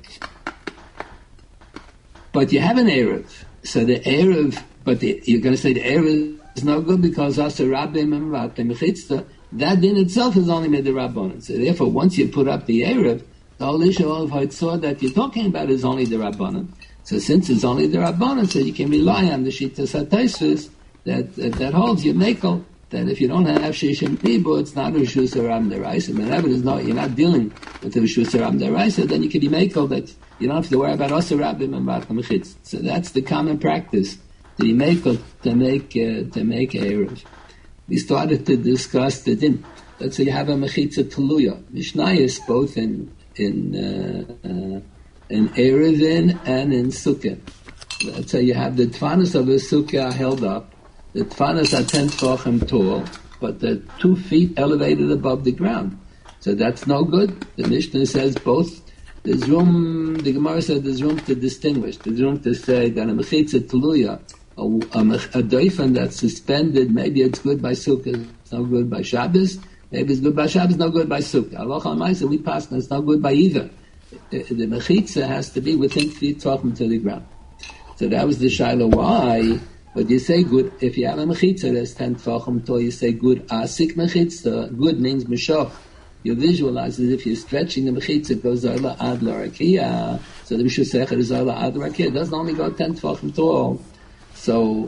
but you have an Erev. So the Erev, but the, you're going to say the Erev is no good because Asa Rabbim and Rabbim Mechitzta, that in itself is only Midirabbanan. So therefore, once you put up the Erev, the whole issue of Haitzah that you're talking about is only the Rabbanan. So since it's only the Rabbanan, so you can rely on the Shitas HaTaisus that, that that holds your Mekel, that if you don't have Shishim Ribo, it's not a Rishus Aram Deraisa. Whenever there's no, you're not dealing with the Rishus Aram Deraisa, then you can be Mekel that you don't have to worry about Asa Rabbim and Vat Mechitz. So that's the common practice, to be Mekel, to make, uh, to make Erev. We started to discuss the din. Let's say you have a Mechitza Teluya. Mishnayos, both in, in, uh, uh, in Erevin and in Sukkah. Let's say you have the Tfanas of a Sukkah held up. The Tfanas are ten tefachim tall, but they're two feet elevated above the ground. So that's no good. The Mishnah says both. There's room, the Gemara said there's room to distinguish. There's room to say that a Mechitza Teluya, a, a, a doifen that's suspended, maybe it's good by Sukkah, it's no good by Shabbos. Maybe it's good by Shabbos, no good by Sukkah. Allah Chamaisa, we pass, it's not good by either. The, the Mechitza has to be within three tefachim to the ground. So that was the Shiloh. Why? But you say good, if you have a Mechitza that's ten tefachim tall, you say good asik Mechitza. Good means Meshach. You visualize as if you're stretching the Mechitza, it goes Zayla Ad L'Rakia. So the Mishur Sechar is Zayla Ad L'Rakia. It doesn't only go ten tefachim tall. So,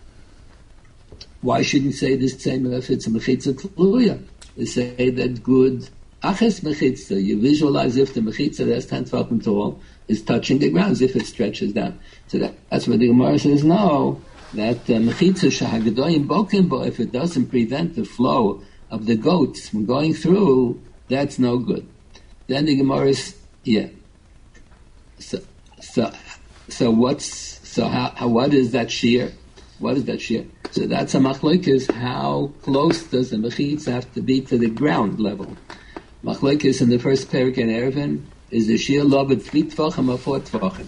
why shouldn't you say this same if it's a Mechitza Teluya? They say that good Aches Mechitza, you visualize if the Mechitza that's ten tefachim tall is touching the ground, as if it stretches down. So that, that's where the Gemara says no, that uh, Mechitza Shahagadoyim Bokimbo, if it doesn't prevent the flow of the goats from going through, that's no good. Then the Gemara is, yeah. So, so, so what's, so how, how what is that shear? What is that shear? So that's a machlokes. How close does the mechitza have to be to the ground level? Machlokes in the first parak in Erevin is the shear love at three tefachim or four tefachim.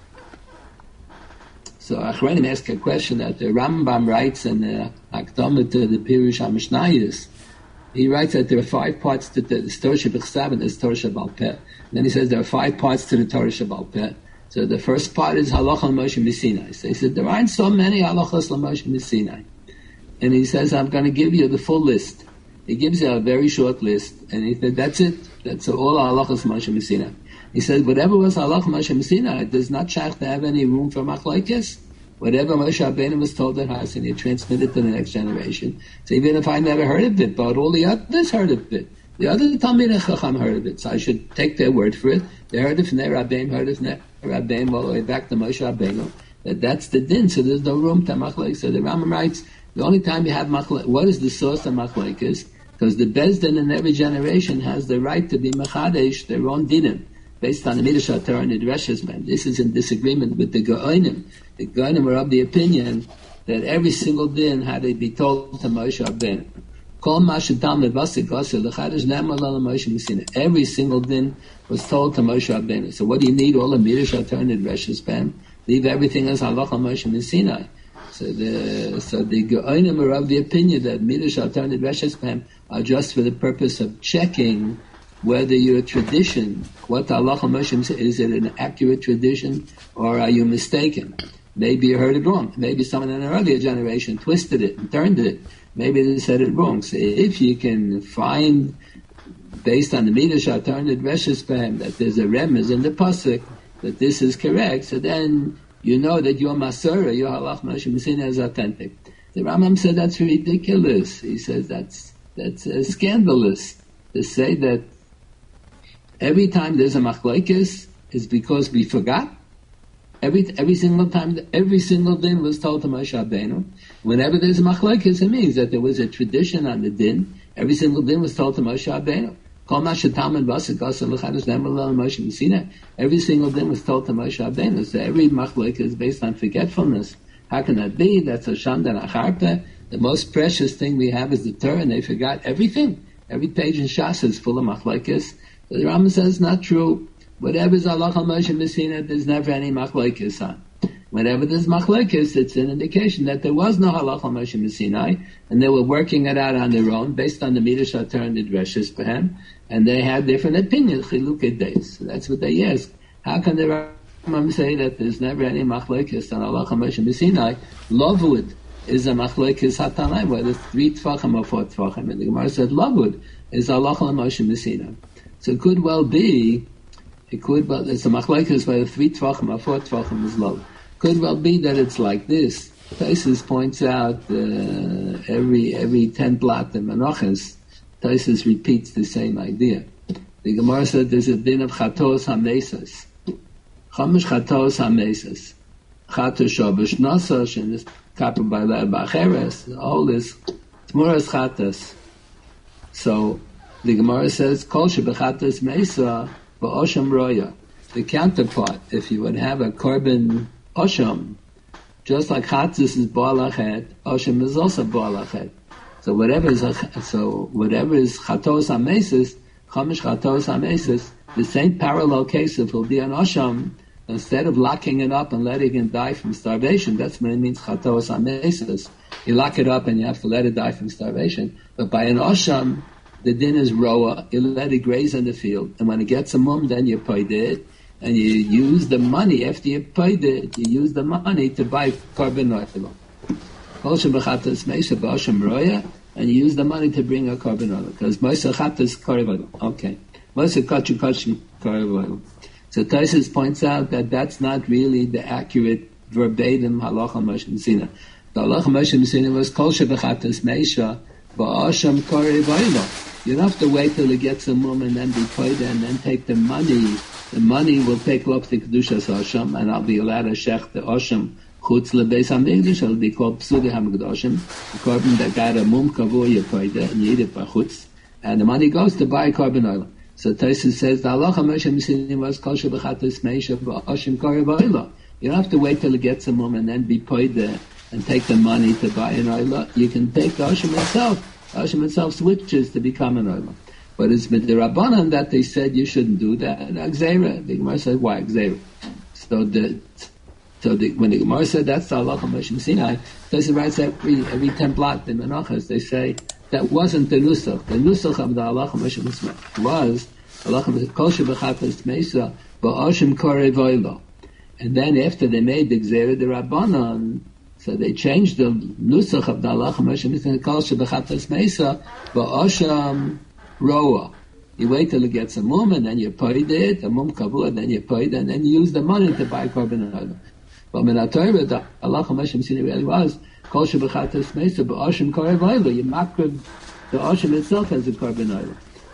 So Achronim ask a question that the Rambam writes in the Akdama to the Pirush HaMishnayos. He writes that there are five parts to the Torah Shebechsav and there's Torah Shebal Peh. Then he says there are five parts to the Torah Shebal Peh. So the first part is Halacha L'Moshe Misinai. So he said there aren't so many Halachas L'Moshe Misinai. And he says, I'm going to give you the full list. He gives you a very short list. And he said, that's it. That's all Halachas L'Moshe Misinai. He said, whatever was Halacha Moshe Misinai does not shaykh to have any room for machlokes. Whatever Moshe Rabbeinu was told at Hasan, he transmitted to the next generation. So even if I never heard of it, but all the others heard of it. The other Talmidei Chacham heard of it, so I should take their word for it. They heard it from their Rabbeim, heard it from their Rabbeim all the way back to Moshe Rabbeinu. That that's the din, so there's no room to machlek. So the Rambam writes, the only time you have machlek, what is the source of machlekes? Because the Bezdin in every generation has the right to be mechadesh their own dinim, based on the Midrash HaTorah and the Dreshes man. This is in disagreement with the Gaonim. The Gaonim were of the opinion that every single din had to be told to Moshe Rabbeinu. Every single din was told to Moshe Rabbeinu. So what do you need all the Midrash HaTorah and the Dreshes man? Leave everything as halacha Moshe Sinai. So the so the Gaonim are of the opinion that Midrash HaTorah and the Dreshes man are just for the purpose of checking whether your tradition, what the halacha Moshe says, is it an accurate tradition or are you mistaken? Maybe you heard it wrong. Maybe someone in an earlier generation twisted it and turned it. Maybe they said it wrong. So if you can find, based on the Midrash HaTorah and the Dreshes that there's a remez in the pasuk that this is correct, so then you know that your Masorah, your halach Moshe Sinai is authentic. The Rambam said that's ridiculous. He says that's that's uh, scandalous to say that every time there's a machlokes is because we forgot. Every every single time, every single din was told to Moshe Rabbeinu. Whenever there's a machlokes, it means that there was a tradition on the din. Every single din was told to Moshe Rabbeinu. Every single din was told to Moshe Rabbeinu. So every machlokes is based on forgetfulness. How can that be? That's a shanda acharpe. The most precious thing we have is the Torah, and they forgot everything. Every page in Shas is full of machlokes. The Rambam says not true. Whatever is halacha Moshe Sinai, there's never any machlokes on. Whenever there's machlokes, it's an indication that there was no halacha Moshe Sinai, and they were working it out on their own, based on the Midrash HaTorah and the Dreshes Behem, and they had different opinions, chilukei deis. So that's what they ask. How can the Rambam say that there's never any machlokes on halacha Moshe Sinai? Lovwood is a machlokes hatanaim, whether it's three tfachim or four tfachim, and the Gemara said lovwood is halacha Moshe Sinai. So it could well be, it could well, it's a machlokes whether three tvachim or four tvachim is low. Could well be that it's like this. Taisus points out uh, every every ten plat in Menachos, Taisus repeats the same idea. The Gemara said there's a din of chatos hamesas. Chamish chatos hamesas. Chatos shabbos nasash, and this kappa by Bacheres, all this tmuras chatos. So the Gemara says, Kol shebechatas mesa ba'osham roya. The counterpart, if you would have a korban osham, just like chatas is ba'alachet, osham is also ba'alachet. So whatever is a, so whatever is chatos hamesis, chamish chatos hamesis, the same parallel case if it will be an osham, instead of locking it up and letting it die from starvation, that's what it means chatos hamesis. You lock it up and you have to let it die from starvation. But by an osham, the din is roa, you let it graze in the field, and when it gets a mum, then you paid it, and you use the money, after you paid it, you use the money to buy korban oil. And you use the money to bring a korban oil, because most of is korban oil. Okay. Most of kachu kachu korban oil. So Taisus points out that that's not really the accurate verbatim halacha Moshe Sinai. The halacha Moshe Sinai was kol shebechatas meisha, ba'asham korban oil. You don't have to wait till it gets a mum and then be paid and then take the money. The money will take up the Kedushas Hashem, and I'll be allowed to shech the Hashem chutz lebeis hamikdash. It'll be called Psuli Hamikdashim. The korban that got a mum kavur, you paid it and you eat it by chutz. And the money goes to buy korban oil. So Taisus says, the halacha Moshe Sinai was kol shebechatas meisha ba'asham korban oil. You don't have to wait till it gets a mum and then be paid there and take the money to buy an oil. You can take the Hashem itself. Hashem itself switches to become an oil. But it's with the Rabbanan that they said you shouldn't do that. And Gzeira, the Gemara said, why Gzeira? So the, so the, when the Gemara said that's the halacha Moshe Sinai, Taisus writes every, every ten blot in Menachos, they say that wasn't the nusach. The nusach of the halacha Moshe Sinai was halacha kol shebechatas meisa ba'ashim korei voilo. And then after they made the Gzeira, the Rabbanan, so they changed the nusach of the halacha Moshe Sinai kol shebechatas meisa ba'asham roa. You wait till it gets a mum, and then you paid it, a mum kavur, and then you paid it, and then you use the money to buy korban oil. But in the Torah, the halacha Moshe Sinai really was kol shebechatas meisa ba'asham korban oil. You makriv the asham itself as a korban oil.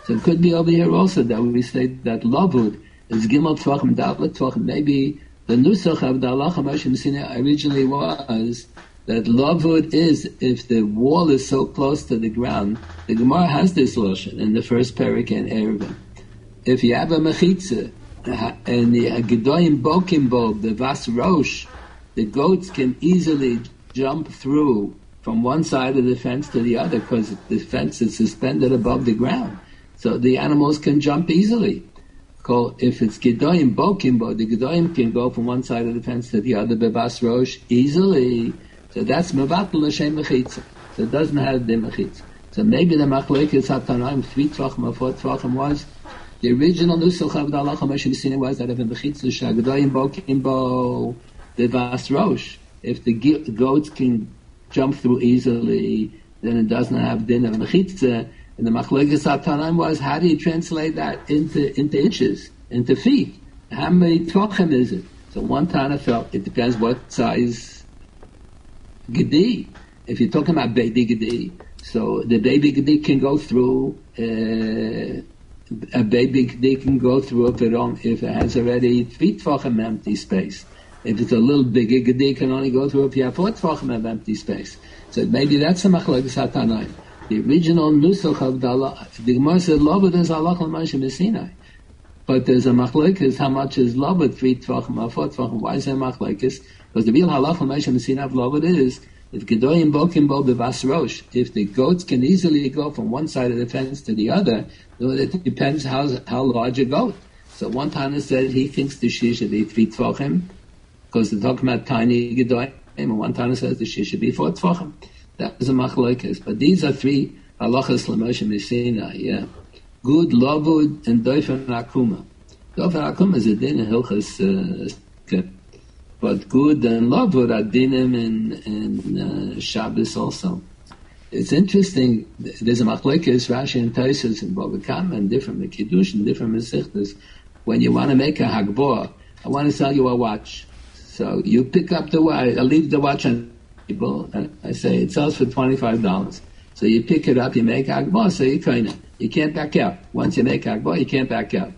So it could be over here also that we say that lavud is gimel tvachim, dalet tvachim. Maybe the nusach of the halacha Moshe Messina originally was that lavud is if the wall is so close to the ground. The Gemara has this lashon in the first parak in Eruvin. If you have a mechitza and the gedoyim bokim bo, the vas rosh, the goats can easily jump through from one side of the fence to the other because the fence is suspended above the ground. So the animals can jump easily. If it's gedoyim bokim bo, the gedoyim can go from one side of the fence to the other bevas rosh easily. So that's mevatel l'shem mechitza. So it doesn't have the mechitza. So maybe the machlekes hatanaim three tvachim or four tvachim was the original nusach of the halacha Moshe Messina was that if a mechitza shagdoyim bokim bo the vas rosh, if the goats can jump through easily, then it doesn't have din of mechitza. And the machlekes hatanaim was how do you translate that into into inches, into feet? How many tvachim is it? So one Tana felt it depends what size Gedi. If you're talking about baby Gedi, so the baby Gedi can go through, uh, a baby Gedi can go through if it, on, if it has already three tvachim empty space. If it's a little bigger Gedi, it can only go through if you have four tvachim of empty space. So maybe that's the machlekes hatanaim. The original nusach of the the Gemara said lavud is halacha l'Moshe Messina. But there's a machlekes how much is lavud three tvachim or four tvachim. Why is there machlekes? Because the real halacha Moshe Messina of lavud is if gedoyim bokim bo bevas rosh, if the goats can easily go from one side of the fence to the other, it depends how how large a goat. So one Tana said he thinks the shir should be three tvachim because they're talking about tiny gedoyim, and one Tana says the shir should be four tvachim. That is a machlekes. But these are three halachas l'Moshe Messina. Yeah, good lavud and doifen akuma. Doifen akuma is a din in hilchas. Uh, But good and lavud are dinim in, in uh, Shabbos also. It's interesting, there's a machlekes, Rashi and Tosfos and Bava Kama and different Kiddush and different Masechtas. When you want to make a hagbah, I want to sell you a watch. So you pick up the watch, I leave the watch on people, and I say it sells for twenty-five dollars. So you pick it up, you make hagbah, so you kind of, you can't back out. Once you make hagbah, you can't back out.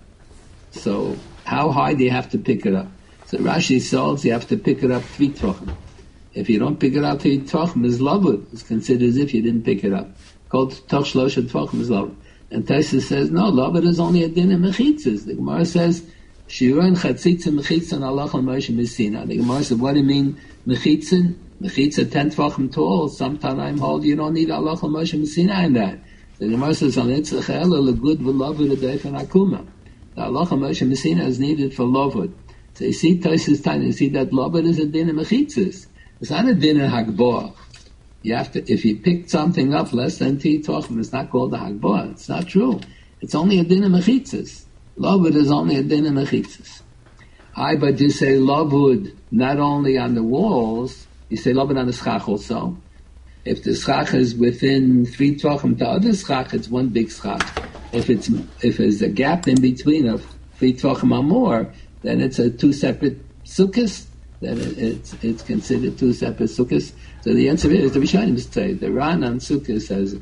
So how high do you have to pick it up? So Rashi solves you have to pick it up three tvachim. If you don't pick it up three tvachim, it's lavud. It's considered as if you didn't pick it up. Called toch shlosha tvachim is lavud. And Tosfos says no, lavud is only a din of mechitzas. The Gemara says shiurin chatzitza mechitzan halacha l'Moshe Messina. The Gemara said what do you mean mechitzan? Mechitza ten tvachim tall. Sometimes I'm hold you don't need halacha l'Moshe Messina in that. The Gemara says al nitzach ela legud v'lavud adayfen akuma. The halacha Moshe Messina is needed for lavud. So you see, Tosfos time, you see that lavud is a din of mechitzas. It's not a din of hagbah. You have to, if you pick something up less than three tvachim, it's not called a hagbah. It's not true. It's only a din of mechitzas. Lavud is only a din of mechitzas. I, but you say lavud not only on the walls, you say lavud on the schach also. If the schach is within three tvachim to other schach, it's one big schach. If it's if there's a gap in between of three tvachim or more, then it's a two separate sukkahs, then it's it's considered two separate sukkahs. So the answer is, the Rishonim say, the Ran on Sukkah says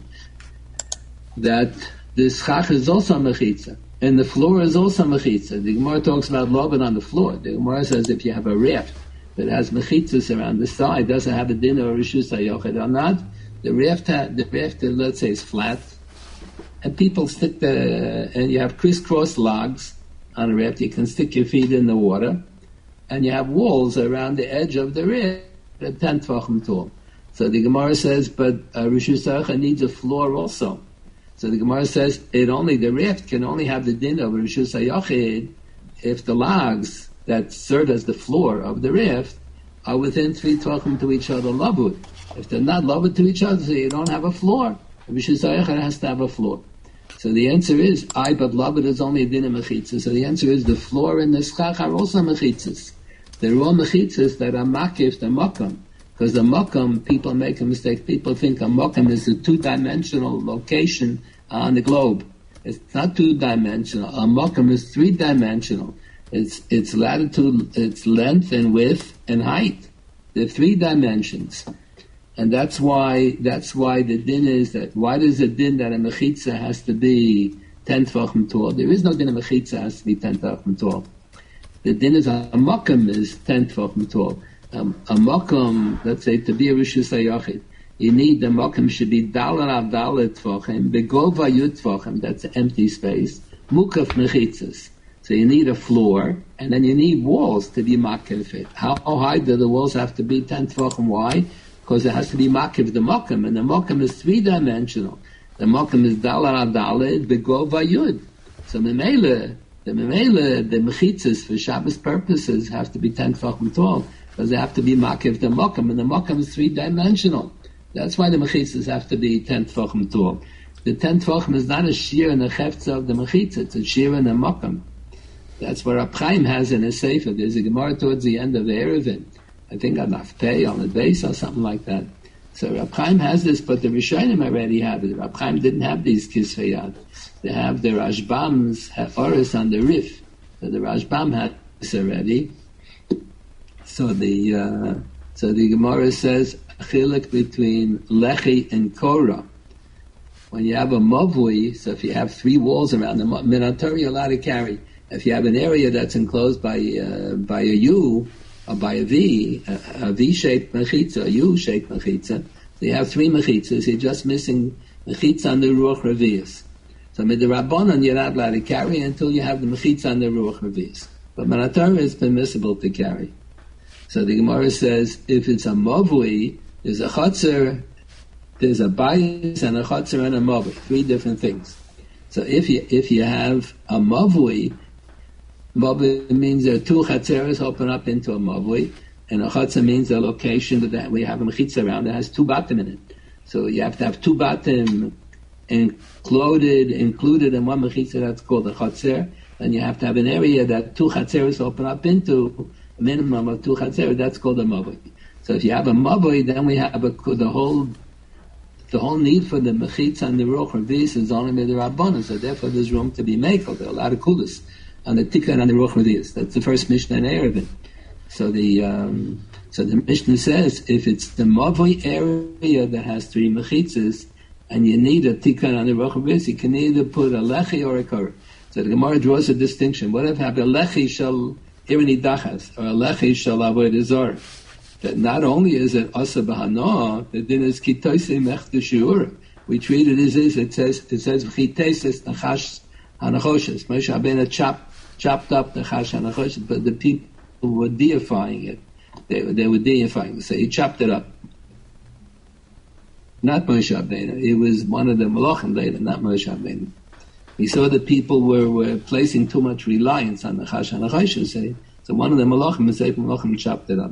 that the schach is also mechitza, and the floor is also mechitza. The Gemara talks about lavud on the floor. The Gemara says if you have a raft that has mechitzas around the side, doesn't have a din or a rishus hayochid or not, the raft, ha, the raft, let's say, is flat, and people stick the, and you have crisscross logs on a raft, you can stick your feet in the water, and you have walls around the edge of the raft at ten tvachim tall. So the Gemara says, but uh, Rishus Ha'ochid needs a floor also. So the Gemara says, it only the raft can only have the din of Rishus Ha'ochid if the logs that serve as the floor of the raft are within three tvachim to each other lavud. If they're not lavud to each other, so you don't have a floor. Rishus Ha'ochid has to have a floor. So the answer is, I, but lavud is only a din of mechitzas. So the answer is, the floor and the schach are also mechitzas. They're all mechitzas that are makif, the makam. Because the makam, people make a mistake. People think a makam is a two-dimensional location on the globe. It's not two-dimensional. A makam is three-dimensional. It's it's latitude, it's length and width and height. They're three dimensions. And that's why that's why the din is that, why does the din that a mechitza has to be ten tefachim tall. There is no din of mechitza has to be ten tefachim tall. The din is a makam is ten tefachim tall. Um, a makam, let's say, to be a rishus hayachid, you need the makam should be dalar av dalar tefachim, begova yud tefachim, that's empty space, mukaf mechitzas. So you need a floor, and then you need walls to be makiv it. How high do the walls have to be? ten tefachim. Why? Because it has to be makiv the makam, and the makam is three-dimensional. The makam is dalar adalid begova yud. So memele, the memele, the mechitzas for Shabbos purposes have to be ten tefachim tall, because they have to be makiv the makam, and the makam is three-dimensional. That's why the mechitzas have to be ten tefachim tall. The ten tefachim is not a shear and a chefza of the mechitzah; it's a shear and a makam. That's what Rab Chaim has in his sefer. There's a Gemara towards the end of the Erevin. I think on Nafpei, on the base, or something like that. So Rab Chaim has this, but the Rishonim already have it. Rab Chaim didn't have these kisvei yad. They have the Rashbam's Ha'oris on the Rif. So the Rashbam had this already. So the uh, so the Gemara says chilek between Lechi and Korah. When you have a mavui, so if you have three walls around the Minator, you're allowed to carry. If you have an area that's enclosed by uh, by a U or by a V, a, a V-shaped mechitza, a U-shaped mechitza, so you have three mechitzas, you're just missing mechitza on the ruach revius. So with the Rabbanan, you're not allowed to carry until you have the mechitza on the ruach revius. But Manatar is permissible to carry. So the Gemara says, if it's a mavui, there's a chotzer, there's a bayis and a chotzer and a mavui, three different things. So if you if you have a mavui, mavui means there are two chatzeres open up into a mavui, and a chatzer means a location that we have a mechitza around that has two batim in it. So you have to have two batim included included in one mechitza, that's called a chatzer, and you have to have an area that two chatzeres open up into, a minimum of two chatzeres, that's called a mavui. So if you have a mavui, then we have a, the whole the whole need for the mechitza and the ruach revius is only with the Rabbanan, so therefore there's room to be makel. There are a lot of kulas on the tikkun and the ruach revius. That's the first Mishnah in Erevin. So the um, so the Mishnah says if it's the mavui area that has three mechitzas and you need a tikkun and the ruach revius, you can either put a lechi or a korah. So the Gemara draws a distinction. What if I have a lechi shall irani dachas or a lechi shall avoid azor? That not only is it asa b'hana, the din is kitoisei mech d'shiura. We treat it as is. It says it says chiteises nachash hanachoshes. Moshe Rabbeinu chopped chopped up the chash hanachoshes, but the people were deifying it. They they were deifying it. So he chopped it up. Not Moshe Rabbeinu. It was one of the malachim later, not Moshe Rabbeinu. He saw that people were, were placing too much reliance on the chash hanachoshes. So one of the malachim, the Sefer Malachim, chopped it up.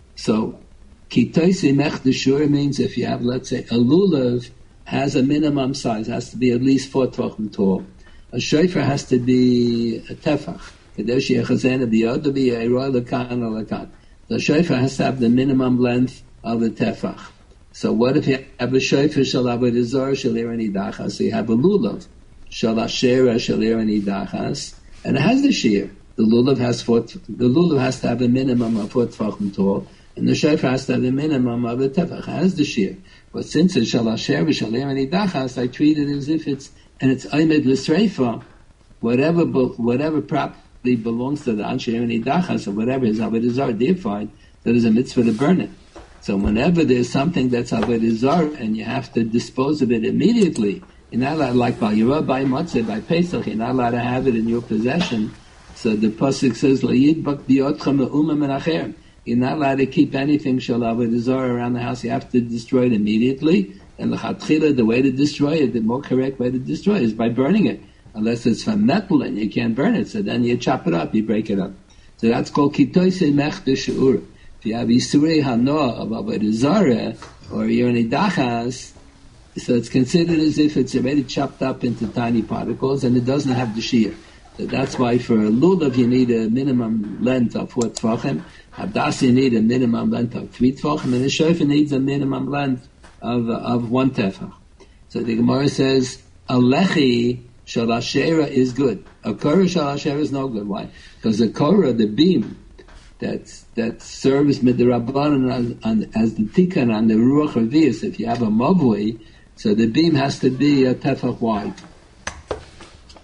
So, kitoisi mech d'shur means if you have, let's say, a lulav has a minimum size, has to be at least four tvachim tall. A shofar has to be a tefach. Kadesh yechazena biyod to be a roy lekan or lekan. The shofar has to have the minimum length of a tefach. So what if you have a shofar shal avodah zarah shal irani dachas? So you have a lulav shal ashera shal irani dachas, and it has the shear. The lulav has four. The lulav has to have a minimum of four tvachim tall. And the shofar has to have the minimum of a tefach, has the shear. But since it's shal asher v'shal irani dachas, I treat it as if it's, and it's aimed l'sreifa, whatever, whatever properly belongs to the ansher irani dachas, or whatever is avodah zarah deified, there is a mitzvah to burn it. So whenever there's something that's avodah zarah, and you have to dispose of it immediately, you're not allowed, like by Yerah, by Matzah, by Pesach, you're not allowed to have it in your possession. So the pasuk says, "La'yidbak biyotcha me'uma min acher." You're not allowed to keep anything shal avodah zarah around the house. You have to destroy it immediately. And l'chatchila, the way to destroy it, the more correct way to destroy it is by burning it. Unless it's from metal and you can't burn it, so then you chop it up, you break it up. So that's called kitoisei mech d'she'ur. If you have isurei hanoah of avodah zarah or irani dachas, so it's considered as if it's already chopped up into tiny particles and it doesn't have the shear. So that's why for a lulav you need a minimum length of four tvachim. Havdas you need a minimum length of three tvachim, and the shofar needs a minimum length of uh, of one tefach. So the Gemara says a lechi shal ashera is good. A korah shal ashera is no good. Why? Because the korah, the beam that that serves midrabanan as, as the tikkun on the ruach revius. If you have a mavui, so the beam has to be a tefach wide.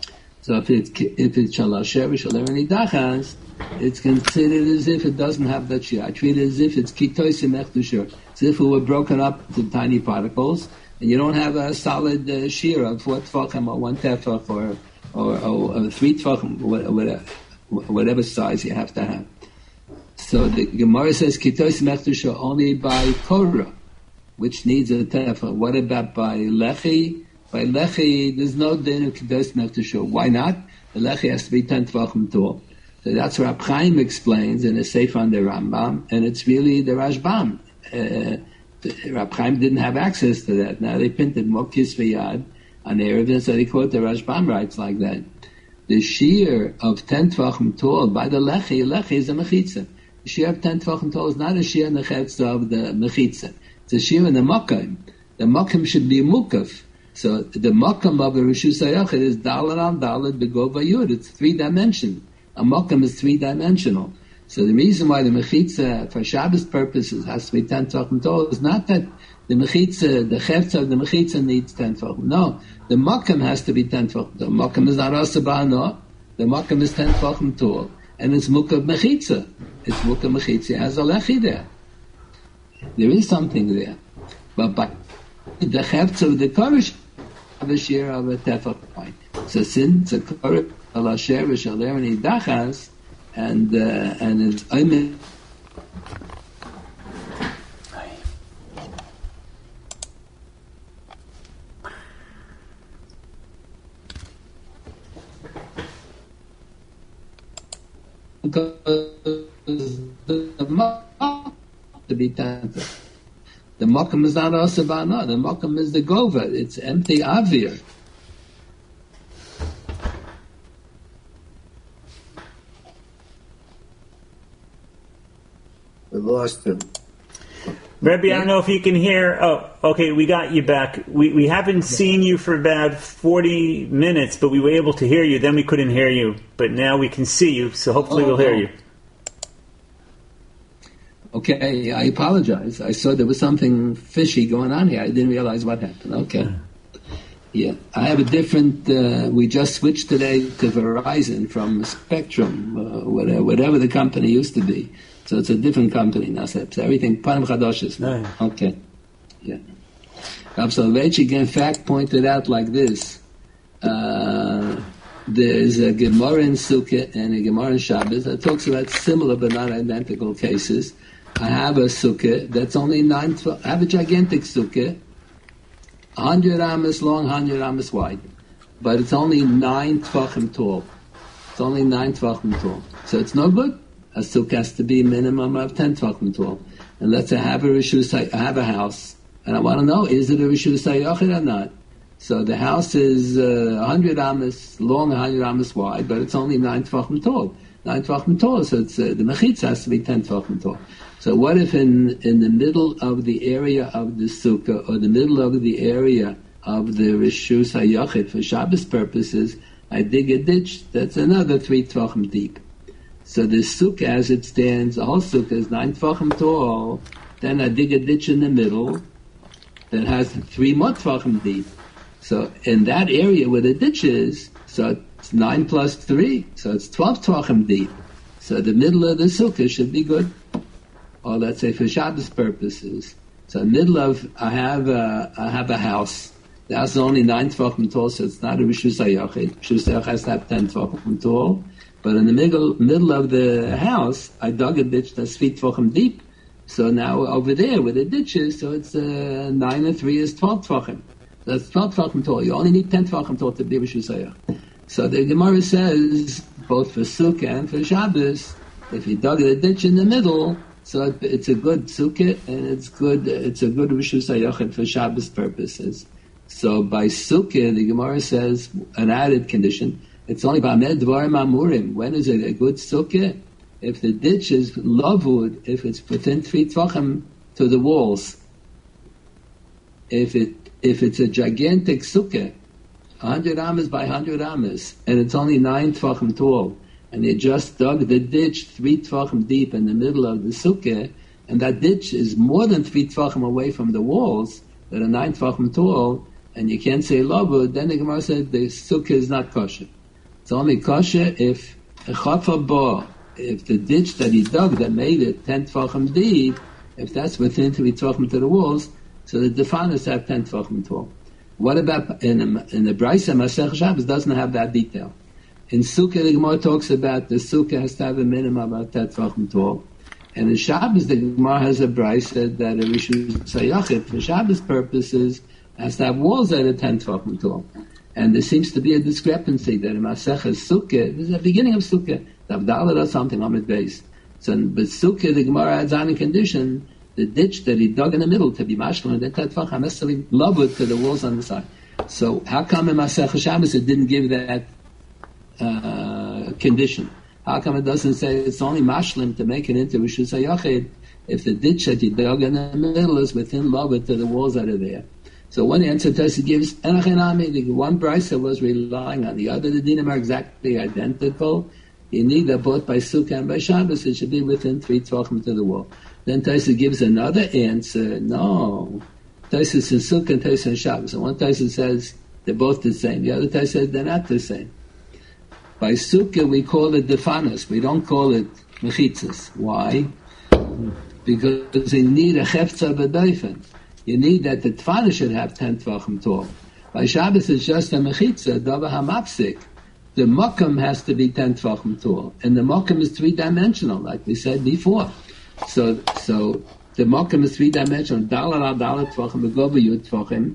So if it's if it's shalosh shevish or nidachas, it's considered as if it doesn't have that shir. I treat it as if it's kitosim echdushur. As if it were broken up into tiny particles, and you don't have a solid uh, shir of four tefachim or one tefach or or, or, or three tefachim, whatever, whatever size you have to have. So the Gemara says kitosim echdushur only by korah, which needs a tefach. What about by lechi? By lechi, there's no din of kitosim echdushur. Why not? The lechi has to be ten tefachim tall. So that's what Rab Chaim explains in a Sefer on the Rambam, and it's really the Rashbam. Uh, Rab Chaim didn't have access to that. Now they printed Mokis V'Yad on Erev, and so they quote the Rashbam writes like that. The shear of ten tvachim tall by the lechi, lechi is a mechitza. The shear of ten tvachim tall is not a shear in the chetz of the mechitza. It's a shear in the makom. The makom should be mukaf. So the makom of the Rishus HaYachid is dalet al dalet begova yud. It's three dimensional. A makom is three-dimensional. So the reason why the mechitza, for Shabbos purposes, has to be ten tvachim tall is not that the mechitza, the chetz of the mechitza needs ten tvachim. No, the makom has to be ten tvachim tall. Makom is not asa ba'ano. The makom is ten tvachim tall. And it's mukav mechitza. It's mukav mechitza. It has a lechi there. There is something there. But by the chetz of the koresh, of a share of a tefach point. So since the koresh, Allah Shevish Alerani Dachas, and uh, and it's Ayman. Because the Makam to be tanta. The Makam is not Asabana, the Makam is the Gova, it's empty Avir. We lost him. Rebbe, I don't know if you can hear. Oh, okay, we got you back. We we haven't seen you for about forty minutes, but we were able to hear you. Then we couldn't hear you, but now we can see you, so hopefully oh, we'll hear you. Okay, I apologize. I saw there was something fishy going on here. I didn't realize what happened. Okay. Yeah, I have a different, uh, we just switched today to Verizon from Spectrum, uh, whatever, whatever the company used to be. So it's a different company now. So everything, Panim Chadoshes. No. Okay. Yeah. Rav Soloveitchik in fact pointed out like this. Uh, there's a Gemara in Sukkah and a Gemara in Shabbos that talks about similar but not identical cases. I have a Sukkah that's only nine, I have a gigantic Sukkah, one hundred amas long, one hundred amas wide. But it's only nine tvachim tall. It's only nine tvachim tall. So it's no good. A sukkah has to be a minimum of ten tvachim tall. And let's say I have a rishus, I have a house, and I want to know, is it a rishus hayachid or not? So the house is uh, one hundred amas long, one hundred amas wide, but it's only nine tvachim tall. Nine tvachim tall, so it's, uh, the mechitza has to be ten tvachim tall. So what if in, in the middle of the area of the sukkah, or the middle of the area of the rishus hayachid, for Shabbos purposes, I dig a ditch that's another three tvachim deep. So the sukkah as it stands, the whole sukkah is nine tvachim tall, then I dig a ditch in the middle that has three more tvachim deep. So in that area where the ditch is, so it's nine plus three, so it's twelve tvachim deep. So the middle of the sukkah should be good. Or let's say for Shabbos purposes. So in the middle of, I have a, I have a house. The house is only nine tvachim tall, so it's not a rishus hayachid. Rishus hayachid has to have ten tvachim tall. But in the middle, middle of the house, I dug a ditch that's three tvachim deep. So now over there where the ditch is, so it's uh, nine and three is twelve tvachim. That's twelve tvachim tall. You only need ten tvachim tall to be rishus hayachid. So the Gemara says, both for Sukkah and for Shabbos, if you dug a ditch in the middle, so it, it's a good Sukkah and it's good. It's a good rishus hayachid for Shabbos purposes. So by Sukkah, the Gemara says an added condition. It's only by med dvarim amurim. When is it a good Sukkah? If the ditch is lavud, if it's within three tvachim to the walls. If it if it's a gigantic Sukkah, one hundred amas by one hundred amas, and it's only nine tvachim tall, and they just dug the ditch three tvachim deep in the middle of the sukkah, and that ditch is more than three tvachim away from the walls that are nine tvachim tall, and you can't say lavud, then the Gemara said the sukkah is not kosher. It's only kosher if a chafa bo, if the ditch that he dug that made it ten tefachim deep, if that's within three tefachim to the walls, so the defanas have ten tefachim tall. What about in a, in the Brisa Masech Shabbos doesn't have that detail. In Sukkah, the Gemara talks about the Sukkah has to have a minimum of ten tefachim tall. And in Shabbos, the Gemara has a Brisa that a Rishus Sayachid for Shabbos purposes has to have walls that are ten tefachim tall. And there seems to be a discrepancy that in Masechah Sukkah, this is the beginning of Sukkah, the Avdalah or something on it base. So, but Sukkah, the Gemara adds on a condition, the ditch that he dug in the middle to be mashlim and the tetvach, I must have love it to the walls on the side. So how come in Masechah Shabbos it didn't give that uh, condition? How come it doesn't say it's only mashlim to make it into Rishus HaYachid if the ditch that you dug in the middle is within love it to the walls that are there? So one answer Tosfos gives, Enochinami, the one Brisa was relying on the other. The dinim are exactly identical. You need that both by Sukkah and by Shabbos, it should be within three tvachim to the wall. Then Tosfos gives another answer. No. Tosfos in Sukkah and Tosfos in Shabbos. And one Tosfos says they're both the same. The other Tosfos says they're not the same. By Sukkah we call it defanas. We don't call it mechitzas. Why? Because you need a chefza b'doifen. You need that the tefana should have ten tvachim tall. By Shabbos it's just a mechitza, davar hamapsik. The makam has to be ten tvachim tall, and the makam is three dimensional, like we said before. So, so the makam is three dimensional. Dalar al dalar tvachim, begover yud tvachim.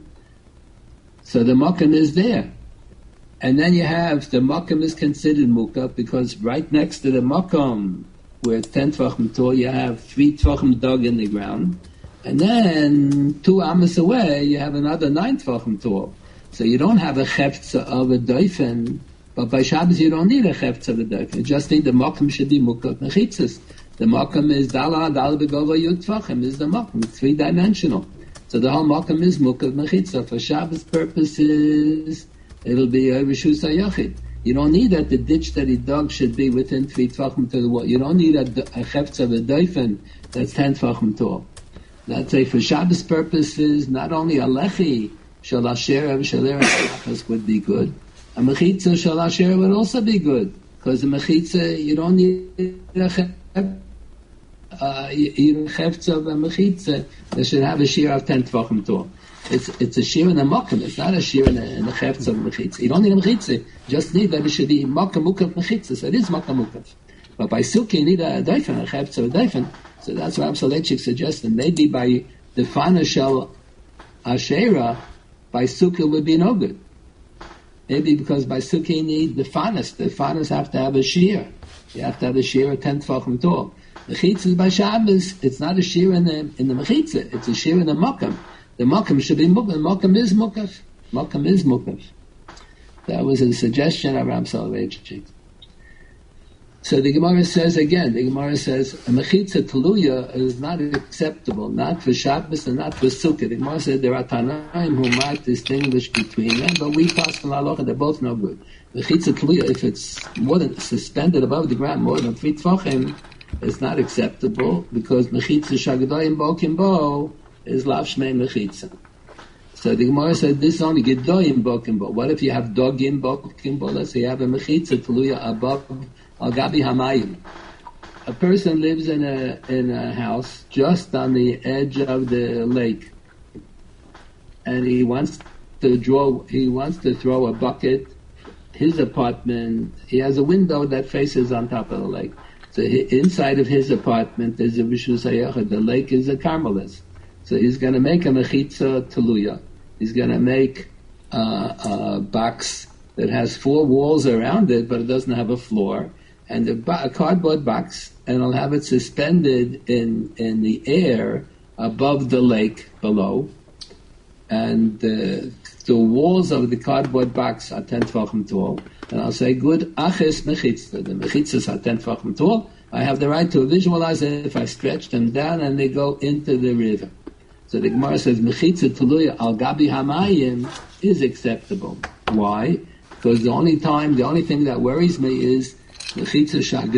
So the makam is there, and then you have the makam is considered mukaf because right next to the makam where it's ten tvachim tall, you have three tvachim dug in the ground. And then, two amas away, you have another nine tvachim tall. So you don't have a cheftza of a doifen, but by Shabbos you don't need a cheftza of a doifen. You just need the makam should be mukaf mechitzas. The makam is dala, dala begova yud tvachim, is the makam. It's three-dimensional. So the whole makam is mukaf mechitzah. For Shabbos purposes, it'll be a Rishus HaYachid. You don't need that the ditch that he dug should be within three tvachim to the wall. You don't need a, a cheftza of a doifen that's ten tvachim tall. Let's say for Shabbos purposes, not only a lechi shel asher v'shalera would be good, a mechitza shel asher would also be good, because the mechitza you don't need a chefza of a mechitza that should have a shear of ten tvachim tall. It's it's a shear in the makam. It's not a shear in the, in the chefza of a mechitza. You don't need a mechitza. You just need that it should be makam mukaf mechitza. So it is makam mukaf. But by sukkah you need a doifen, a chefza of a doifen. So that's why Amsalechik suggested maybe by the fana shel Asherah, by Sukkah would be no good. Maybe because by Sukkah you need the fanas. The fanas have to have a shear. You have to have a shear of ten tvachim tall. The chitzah by Shabbos, it's not a shear in the in the mechitzah. It's a shear in the makam. The makam should be mukaf. The makam is mukaf. Makam is mukaf. That was a suggestion of Amsalechik. So the Gemara says again, the Gemara says, a mechitza teluya is not acceptable, not for Shabbos and not for Sukkah. The Gemara says there are Tanaim who might distinguish between them, but we pass on halacha, they're both no good. Mechitza teluya, if it's more than suspended above the ground, more than three tvachim, it's not acceptable, because mechitza shagadoyim bo kimbo is lav shmei mechitza. So the Gemara said this is only gedoyim bo kimbo. What if you have dogim bo kimbo? Let's say you have a mechitza teluya above Al Gabi Hamayim. A person lives in a in a house just on the edge of the lake, and he wants to draw. He wants to throw a bucket. His apartment. He has a window that faces on top of the lake. So he, inside of his apartment there's a Rishus HaYachid. The lake is a Carmelis. So he's going to make a mechitza teluya. He's going to make uh, a box that has four walls around it, but it doesn't have a floor. And a, bo- a cardboard box, and I'll have it suspended in, in the air above the lake below. And uh, the walls of the cardboard box are ten tvachim tall. And I'll say, good, aches mechitzah. The mechitzahs are ten tvachim tall. I have the right to visualize it if I stretch them down and they go into the river. So the Gemara says, mechitzah teluya al gabi hamayim is acceptable. Why? Because the only time, the only thing that worries me is if the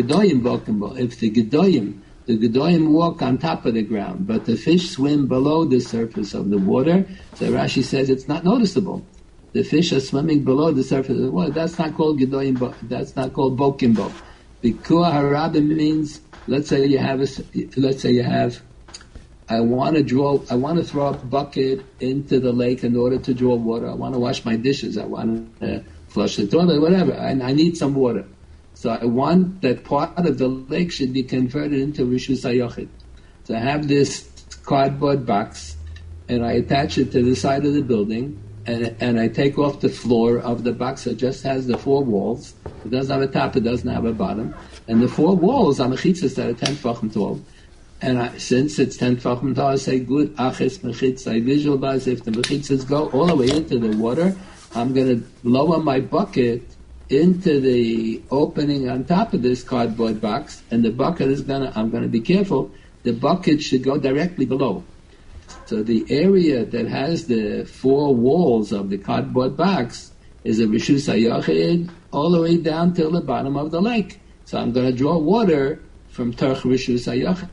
gedoyim, the gedoyim walk on top of the ground, but the fish swim below the surface of the water, so Rashi says it's not noticeable. the fish are swimming below the surface of the water. That's not called Gedoyim Bo. That's not called Bokim Bo. Bikuah Harabim means, let's say you have a, let's say you have, I want to draw, I want to throw a bucket into the lake in order to draw water. I want to wash my dishes. I want to uh, flush the toilet, whatever. I, I need some water. So I want that part of the lake should be converted into Rishus HaYochid. So I have this cardboard box, and I attach it to the side of the building, and and I take off the floor of the box. It just has the four walls. It doesn't have a top, it doesn't have a bottom. And the four walls are mechitzas that are ten tefachim tall. And I, since it's ten tefachim tall, I say, good, achis mechitz. I visualize if the mechitzas go all the way into the water, I'm going to lower my bucket into the opening on top of this cardboard box, and the bucket is going to, I'm going to be careful, the bucket should go directly below. So the area that has the four walls of the cardboard box is a Rishus HaYochid all the way down till the bottom of the lake. So I'm going to draw water from Terch Rishus HaYochid.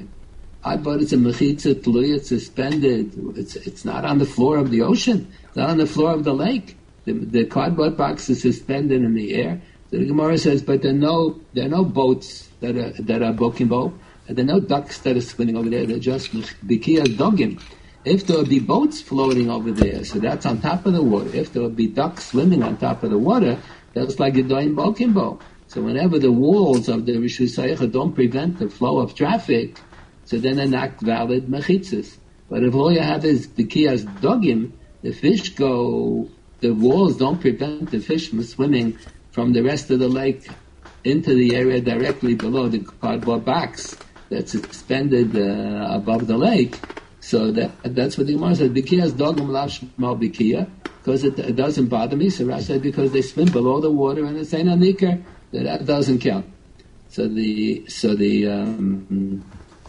I but it's a mechitza tluya, it's suspended. It's it's not on the floor of the ocean. It's not on the floor of the lake. The, the cardboard box is suspended in the air. So the Gemara says, but there are no there are no boats that are that are bokim bo. There are no ducks that are swimming over there. They're just bikiyas dogim. If there would be boats floating over there, so that's on top of the water. If there would be ducks swimming on top of the water, that's like a doim bokim bo. So whenever the walls of the Rishus HaYochid don't prevent the flow of traffic, so then they're not valid mechitzas. But if all you have is bikiyas dogim, the fish go, the walls don't prevent the fish from swimming from the rest of the lake into the area directly below the cardboard box that's suspended uh, above the lake. So that that's what the Gemara said. Bikiyas dogim lav shmal bikiya, because it, it doesn't bother me. So Rashi said because they swim below the water and it's ein anikar, that that doesn't count. So the so the um,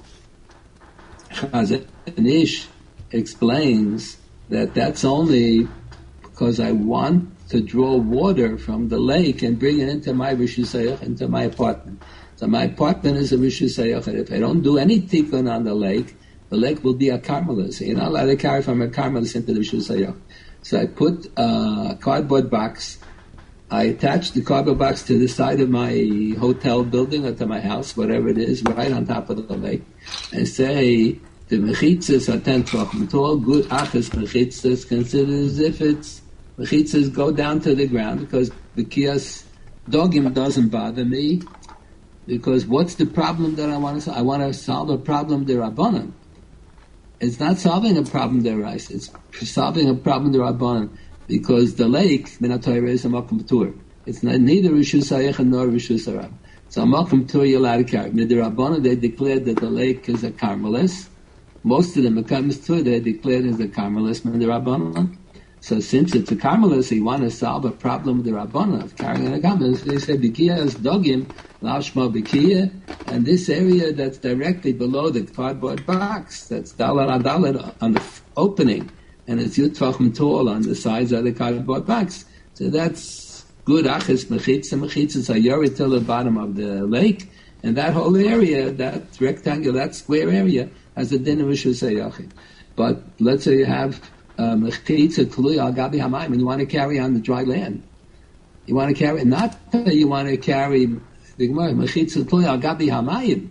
Chazon Ish explains that that's only because I want to draw water from the lake and bring it into my Rishus HaYochid, into my apartment. So my apartment is a Rishus HaYochid. If I don't do any tikkun on the lake, the lake will be a karmelis. You're not allowed to carry from a karmelis into the Rishus HaYochid. So I put a cardboard box. I attach the cardboard box to the side of my hotel building or to my house, whatever it is, right on top of the lake, and say the mechitzas are ten tefachim tall. Good achas mechitzas, considered as if it's mechitzas go down to the ground, because bikiyas dogim doesn't bother me, because what's the problem that I want to solve? I want to solve a problem derabanan. It's not solving a problem deraisa. It's solving a problem derabanan, because the lake min haTorah is a makom p'tur. It's not neither Rishus HaYochid nor Rishus HaRab. So a makom p'tur you're allowed to carry. Midirabanan they declared that the lake is a karmelis. Most of them, Mekayim Torah, they declared as a karmelis midirabanan. So since it's a karmelis, you want to solve a problem with the rabbanan of carrying a karmelis. They say bikiyas dogim lashma bikiya, and this area that's directly below the cardboard box, that's dalar adalar on the opening, and it's yud tefachim tall on the sides of the cardboard box. So that's good achis mechitza. Mechitzas are yored till the bottom of the lake, and that whole area, that rectangular, that square area, has a din of Rishus HaYochid. But let's say you have mechitza tluya al gabi hamayim, and you want to carry on the dry land. You want to carry, not that you want to carry the Gemara, mechitza tluya al gabi hamayim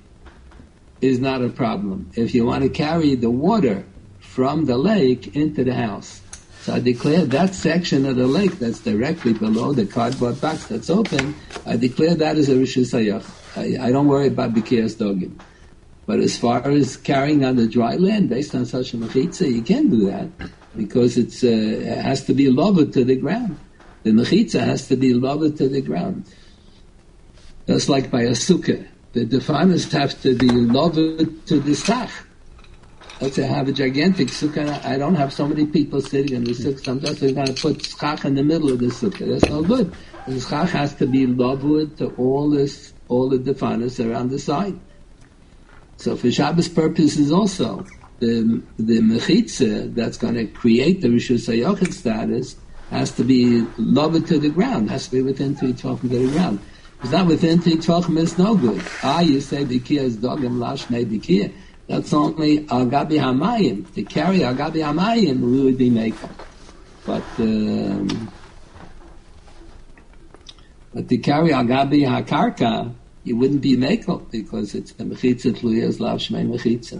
is not a problem. If you want to carry the water from the lake into the house. So I declare that section of the lake that's directly below the cardboard box that's open, I declare that as a Rishus HaYochid. I, I don't worry about bikiyas dogim. But as far as carrying on the dry land based on such a mechitza, you can do that, because it's, uh, it has to be lowered to the ground. The mechitza has to be lowered to the ground. That's like by a sukkah. The definers have to be lowered to the sach. Let's say I have a gigantic sukkah. I don't have so many people sitting in the sukkah. So I'm just going to put schach in the middle of the sukkah. That's no good. The schach has to be lowered to all this, all the definers around the side. So for Shabbos purposes also, the the mechitza that's going to create the Rishus HaYochid status has to be lowered to the ground. Has to be within three tefachim to the ground. If it's not within three tefachim, it's no good. Ah, you say bikiyah is dogim lashmei bikiyah. That's only al gabi hamayim. To carry al gabi hamayim, we would be making. But um, but to carry al gabi hakarka, you wouldn't be mekel because it's a mechitza tluyas lav shmei mechitza.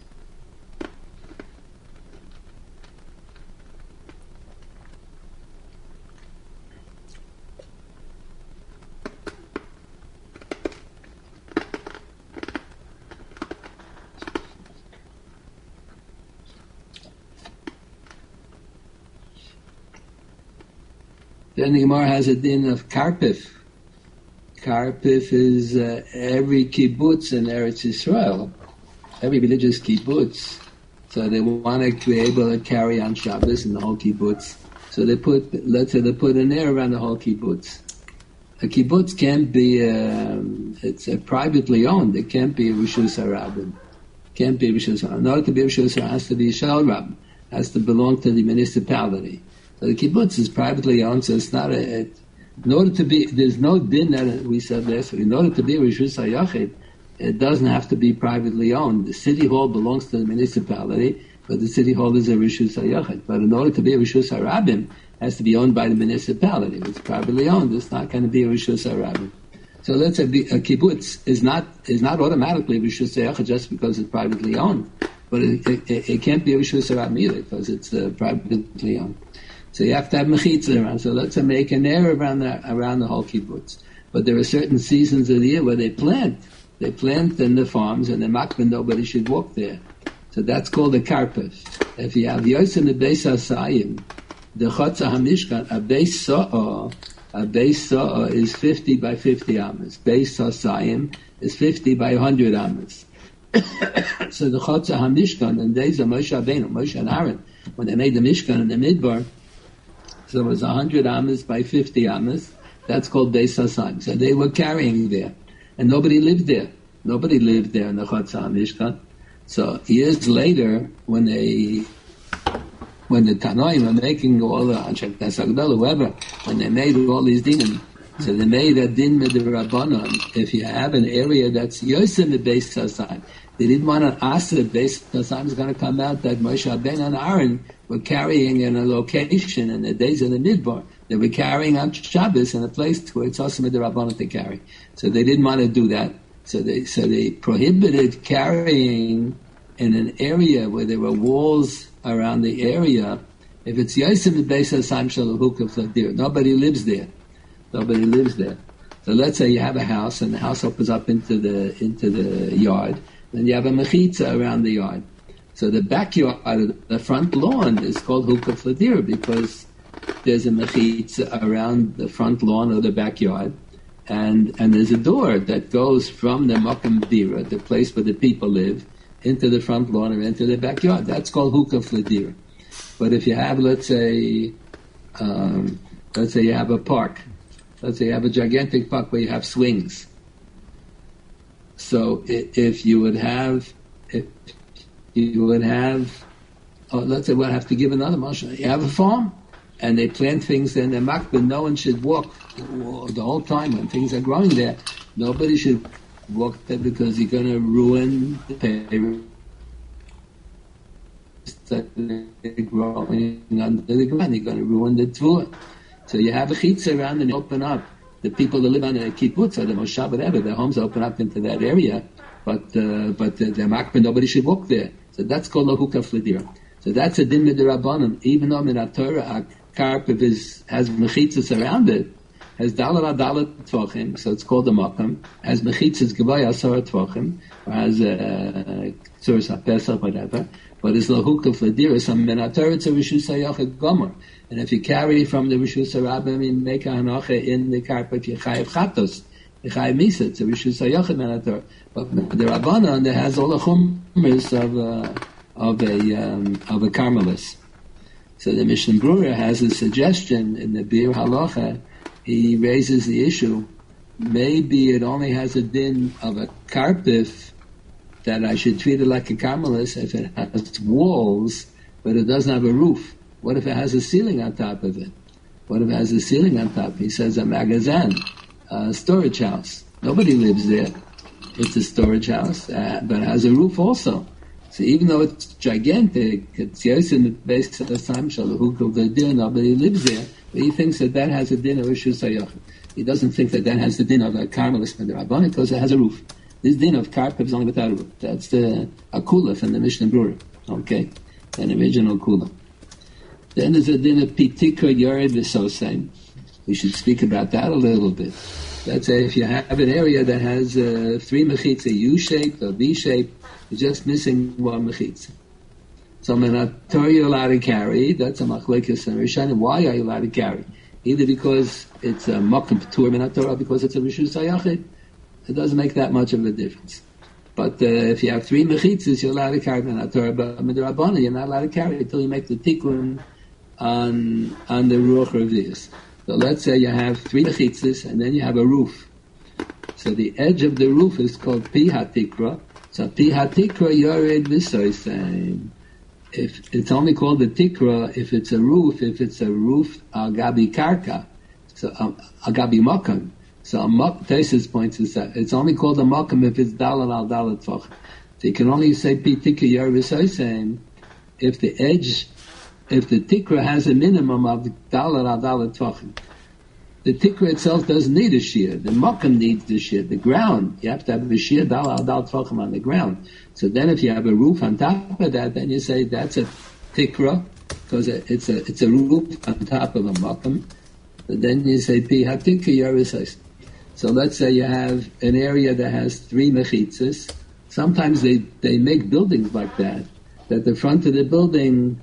Then the Gemara has a din of karpif. Karpif is uh, every kibbutz in Eretz Yisrael, every religious kibbutz. So they want to be able to carry on Shabbos in the whole kibbutz. So they put, let's say they put an air around the whole kibbutz. A kibbutz can't be, um, it's uh, privately owned. It can't be a Rishus HaRabim. Can't be a Rishus HaRabim. In order to be a Rishus HaRabim, it has to be a Shel Rabim. It has to belong to the municipality. So the kibbutz is privately owned, so it's not a, it, in order to be, there's no din that we said this, in order to be a Rishus HaYachid, it doesn't have to be privately owned. The city hall belongs to the municipality, but the city hall is a Rishus HaYachid. But in order to be a Rishus HaRabim, it has to be owned by the municipality. If it's privately owned, it's not going to be a Rishus HaRabim. So let's say a kibbutz is not, is not automatically a Rishus HaYachid just because it's privately owned. But it, it, it can't be a Rishus HaRabim either because it's uh, privately owned. So you have to have mechitza around. So let's make an area around the, around the whole kibbutz. But there are certain seasons of the year where they plant. They plant in the farms and the makban, nobody should walk there. So that's called a karpif. If you have yosim the beis hasayim, the chotza hamishkan, a beis sa'ah, a beis sa'ah is fifty by fifty amas. Beis hasayim is fifty by one hundred amas. So the chotza hamishkan, and days of Moshe Rabbeinu, Moshe and Aaron, when they made the mishkan in the midbar, so it was one hundred amas by fifty amas. That's called Beis Hasayim. So they were carrying there. And nobody lived there. Nobody lived there in the Chotza HaMishkan. So years later, when they, when the Tanoim were making all the Anshek Nesagdol, whoever, when they made all these dinim, so they made a din with the Rabbanon, if you have an area that's Yosem the Beis Hasayim, they didn't want to ask the Beis Hasayim is going to come out that Moshe Rabbeinu and Aaron were carrying in a location in the days of the Midbar. They were carrying on Shabbos in a place where it's also with the Rabbanon to carry. So they didn't want to do that. So they so they prohibited carrying in an area where there were walls around the area. If it's Yosef the Beis Hasayim Shalahuk of Fladir, nobody lives there. Nobody lives there. So let's say you have a house and the house opens up into the into the yard, then you have a mechitza around the yard. So the backyard, the front lawn is called Hukah Fladir because there's a mechitza around the front lawn or the backyard, and and there's a door that goes from the Makam Dira, the place where the people live, into the front lawn or into the backyard. That's called Hukah Fladir. But if you have, let's say, um, let's say you have a park, let's say you have a gigantic park where you have swings. So if you would have, if you would have, oh, let's say we'll have to give another motion. You have a farm, and they plant things in the makbid. No one should walk the whole time when things are growing there. Nobody should walk there because you're going to ruin the pay that they're growing under the ground. You're going to ruin the tvua. So you have a chitza around and you open up. The people that live on the kibbutz or the moshav, whatever, their homes open up into that area, but uh, but the, the makbid, nobody should walk there. So that's called a hukah fladira. So that's a din midrabanan. Even though in a Torah a karpif is has mechitzas around it, has dalat dalat tvachim, so it's called a makam. Has mechitzas gevay asar tvachim, or has a tzuras pesach, whatever. But it's la hukah fladira. Some in a Torah it's a rishus hayachid gomer. And if you carry from the Rishus HaRabim in make a hanacha in the karpif, you chayiv chatos, you chayiv misa. It's a Rishus HaYachid manator. But the Rabbanon that has all the chumras of uh, of a um, of a Carmelis. So the Mishnah Brura has a suggestion in the Bir Halacha. He raises the issue. Maybe it only has a din of a karpif that I should treat it like a Carmelis if it has walls, but it doesn't have a roof. What if it has a ceiling on top of it? What if it has a ceiling on top? He says a magazine, a storage house. Nobody lives there. It's a storage house, uh, but it has a roof also. So even though it's gigantic, it's yes in the base of the Sam Shalahuk the din of, but he lives there, but he thinks that that has a din of Rishus HaYachid. He doesn't think that that has the din of a Carmelist Midrabanan because it has a roof. This din of Karpov is only without a roof. That's the Akula from the Mishnah Brura. Okay? An original Kula. Then there's a din of Pitikra Yored V'Sosem. We should speak about that a little bit. That's a, if you have an area that has uh, three mechitza, U-shaped or B-shaped, you're just missing one mechitza. So Menator you're allowed to carry, that's a machlekes and Rishonim. Why are you allowed to carry? Either because it's a makom p'tur Menator or because it's a Rishus HaYachid. It doesn't make that much of a difference. But uh, if you have three mechitzas, you're allowed to carry Menator, but Midrabana, you're not allowed to carry it until you make the tikkun on, on the Ruach Revius. So let's say you have three mechitzas and then you have a roof. So the edge of the roof is called pi hatikra. So pi hatikra yored v'soisem. If it's only called the tikra if it's a roof, if it's a roof al gabi karka, so um, al gabi makam. So a mak Taisus points is that it's only called a makam if it's dalal al dalal tvach. So you can only say pi tikra yored v'soisem if the edge. If the tikra has a minimum of dalar al dalar tvachim, the tikra itself doesn't need a shear. The makam needs the shear. The ground, you have to have a shear dalar al dalar tvachim on the ground. So then, if you have a roof on top of that, then you say that's a tikra because it's a it's a roof on top of a makam. But then you say pi hatikra yarisais. So let's say you have an area that has three mechitzas. Sometimes they they make buildings like that. That the front of the building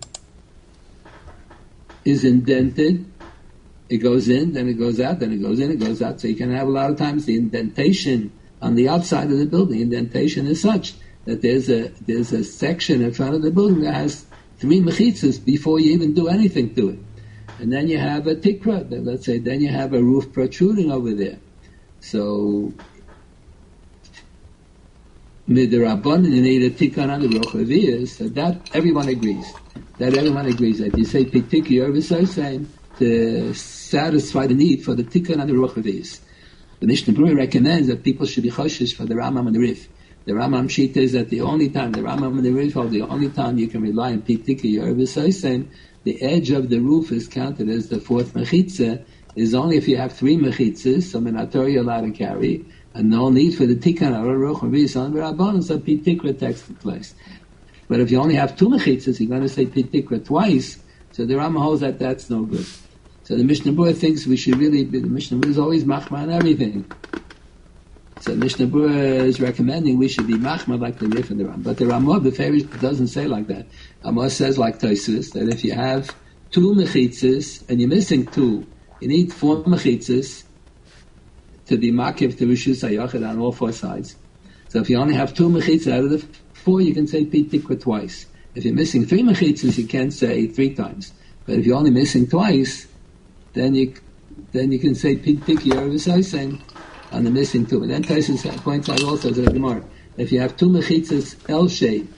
is indented, it goes in, then it goes out, then it goes in, it goes out. So you can have a lot of times the indentation on the outside of the building. Indentation is such that there's a there's a section in front of the building that has three mechitzas before you even do anything to it. And then you have a tikra, let's say, then you have a roof protruding over there. So midrabanan you need a tikkun on the Ruach Revius, so that everyone agrees. That everyone agrees that if you say pitik yor v'soisem to satisfy the need for the tikkun and the Ruach Revius. The Mishnah Brura recommends that people should be choshesh for the Rambam and the Rif. The Rambam Shita is that the only time, the Rambam and the Rif hold the only time you can rely on pitik yor v'soisem, the edge of the roof is counted as the fourth mechitza, is only if you have three mechitzas, so Menator you're allowed to carry, and no need for the tikkun or Ruach Revius on the Rabbanon, so pitikra takes the place. But if you only have two mechitzas, you're going to say pitikra twice, so the Rambam holds that that's no good. So the Mishnah Brura thinks we should really be, the Mishnah Brura is always machma on everything. So the Mishnah Brura is recommending we should be machma like the Rif and the Rambam. But the Ramah, the Farish, doesn't say like that. Ramah says like Taisus, that if you have two mechitzas and you're missing two, you need four mechitzas to be makiv to Rishus HaYachid on all four sides. So if you only have two mechitzas out of the four, you can say pitikra twice. If you're missing three mechitzas, you can't say three times. But if you're only missing twice, then you then you can say pitikra v'soisem on the missing two. And then Taisus points out also to the Gemara, if you have two mechitzas L-shaped,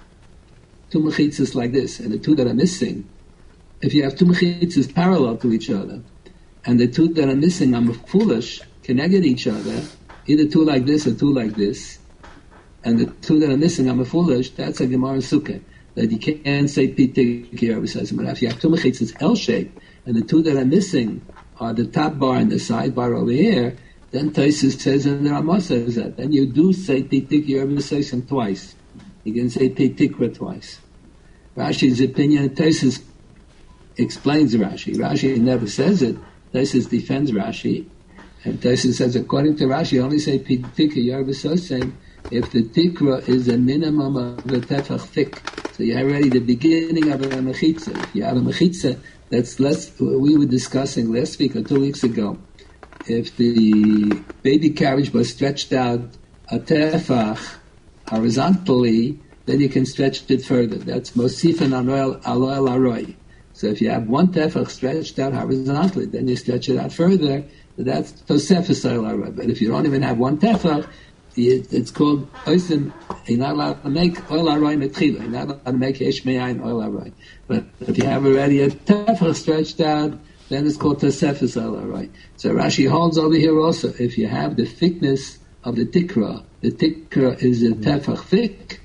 two mechitzas like this, and the two that are missing, if you have two mechitzas parallel to each other, and the two that are missing are foolish, connected each other, either two like this or two like this, and the two that are missing are foolish, that's a Gemara Sukkah, that you can't say pitik here. But if you have two mechitzas L-shaped, and the two that are missing are the top bar and the side bar over here, then Taisus says, and the Ramah says that, then you do say pitik here twice. You can say pitikra twice. Rashi's opinion, Taisus explains Rashi. Rashi never says it. Taisus defends Rashi. And Taisus says, according to Rashi, only say pitikra yarv'sosem if the tikra is a minimum of a tefach thick. So you have already the beginning of a mechitza. If you have a mechitza that's less, we were discussing last week or two weeks ago, if the baby carriage was stretched out a tefach horizontally, then you can stretch it further. That's mosifan aloel aroy. So if you have one tefach stretched out horizontally, then you stretch it out further. That's tosefes oil aroy. But if you don't even have one tefach, it's called oisim. You're not allowed to make oil aroy metchila. You're not allowed to make yesh me'ayin oil aroy. But if you have already a tefach stretched out, then it's called tosefes oil aroy. So Rashi holds over here also, if you have the thickness of the tikra, the tikra is a tefach thick, so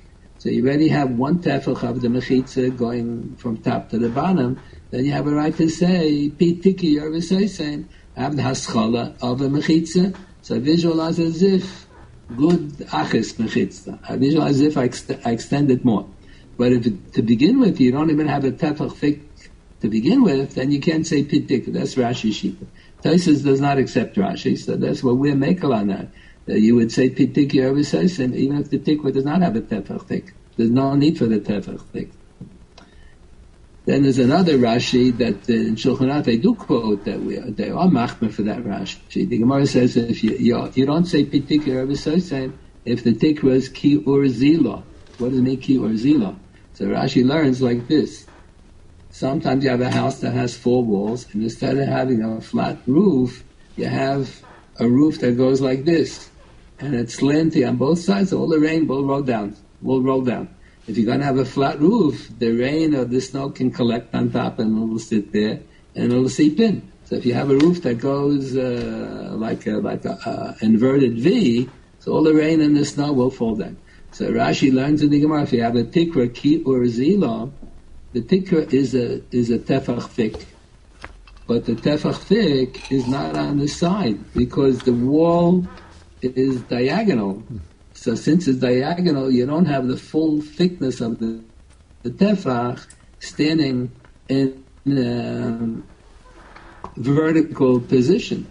So you already have one tefach of the mechitza going from top to the bottom. Then you have a right to say, Pi Tiki Yervisoisen, I have the haschala of a mechitza. So I visualize as if good achis mechitza. I visualize as if I, ext- I extend it more. But if it, to begin with, you don't even have a tefach thick to begin with, then you can't say Pi Tiki. That's Rashi Shita. Taisus does not accept Rashi, so that's what we're making on that. That you would say Pi Tiki Yervisoisen, even if the tikva does not have a tefach thick. There's no need for the tefach thick. Then there's another Rashi that uh, in Shulchan Aruch they do quote that we are, they are machmer for that Rashi. The Gemara says if you you, you don't say pitik Yervisoisen if the tikva is ki or zila. What does it mean ki or zila? So Rashi learns like this. Sometimes you have a house that has four walls, and instead of having a flat roof, you have a roof that goes like this, and it's slanty on both sides. So all the rain will roll down. Will roll down. If you're going to have a flat roof, the rain or the snow can collect on top and it will sit there and it will seep in. So if you have a roof that goes uh, like a, like a uh, inverted V, so all the rain and the snow will fall down. So Rashi learns in the Gemara, if you have a tikra, ki or zila, the tikra is a is a tefach thick. But the tefach thick is not on the side because the wall is diagonal. So since it's diagonal, you don't have the full thickness of the, the tefach standing in a vertical position.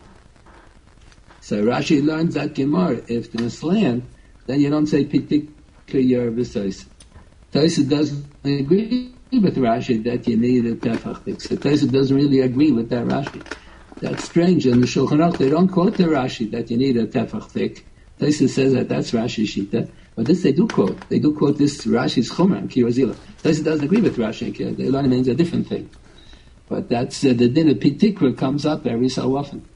So Rashi learns that Gemara, if the slant, then you don't say pitik yervisois. Taisa doesn't agree with Rashi that you need a tefach thick. So Taisa doesn't really agree with that Rashi. That's strange. In the Shulchan Aruch, they don't quote the Rashi that you need a tefach thick. Taisa says that that's Rashi Shita, but this they do quote. They do quote this Rashi's Chomer and Kirazila. Taisa doesn't agree with Rashi. The Elana means a different thing. But that's uh, the din of Pitikra comes up every so often.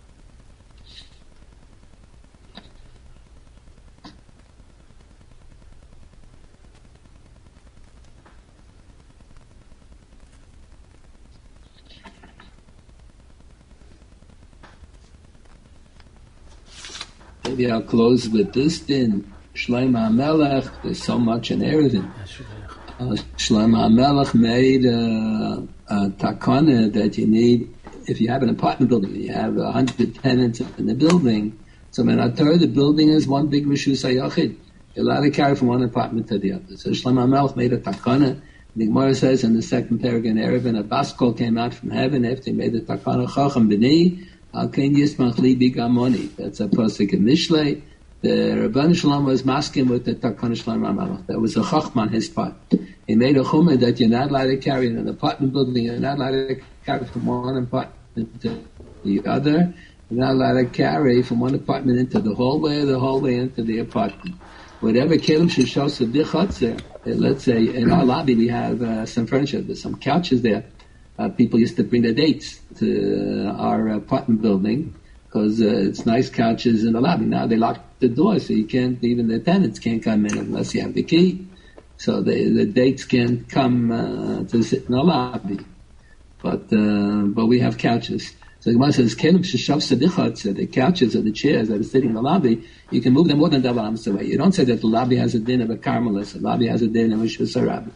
Maybe I'll close with this din. Shlomo HaMelech, there's so much in Erevin. Uh, Shlomo HaMelech made a, a takana that you need, if you have an apartment building, you have a hundred tenants in the building, so when I tell you the building is one big Rishus HaYachid, you're allowed to carry from one apartment to the other. So Shlomo HaMelech made a takana. The Gemara says in the second paragraph in Erevin, a baskol came out from heaven after he made the takana, Chacham B'nei, Al Ken Yismach Libi Gamoni. That's a pasuk in Mishlei. The Rabban Shalom was masking with the Takana Shlomo HaMelech. That was a chachma on his part. He made a chumah that you're not allowed to carry in an apartment building. You're not allowed to carry from one apartment to the other. You're not allowed to carry from one apartment into the hallway or the hallway into the apartment. Whatever kelim sheshos b'chotzer. Let's say in our lobby we have uh, some furniture. There's some couches there. Uh, people used to bring their dates to uh, our apartment building because uh, it's nice couches in the lobby. Now they lock the door, so you can't, even the tenants can't come in unless you have the key. So the, the dates can't come uh, to sit in the lobby. But uh, but we have couches. So the Gemara says, "Kelim sheshav sadichot." So the couches or the chairs that are sitting in the lobby, you can move them more than double amos away. You don't say that the lobby has a din of a Carmelist, the lobby has a din of a Shusarab.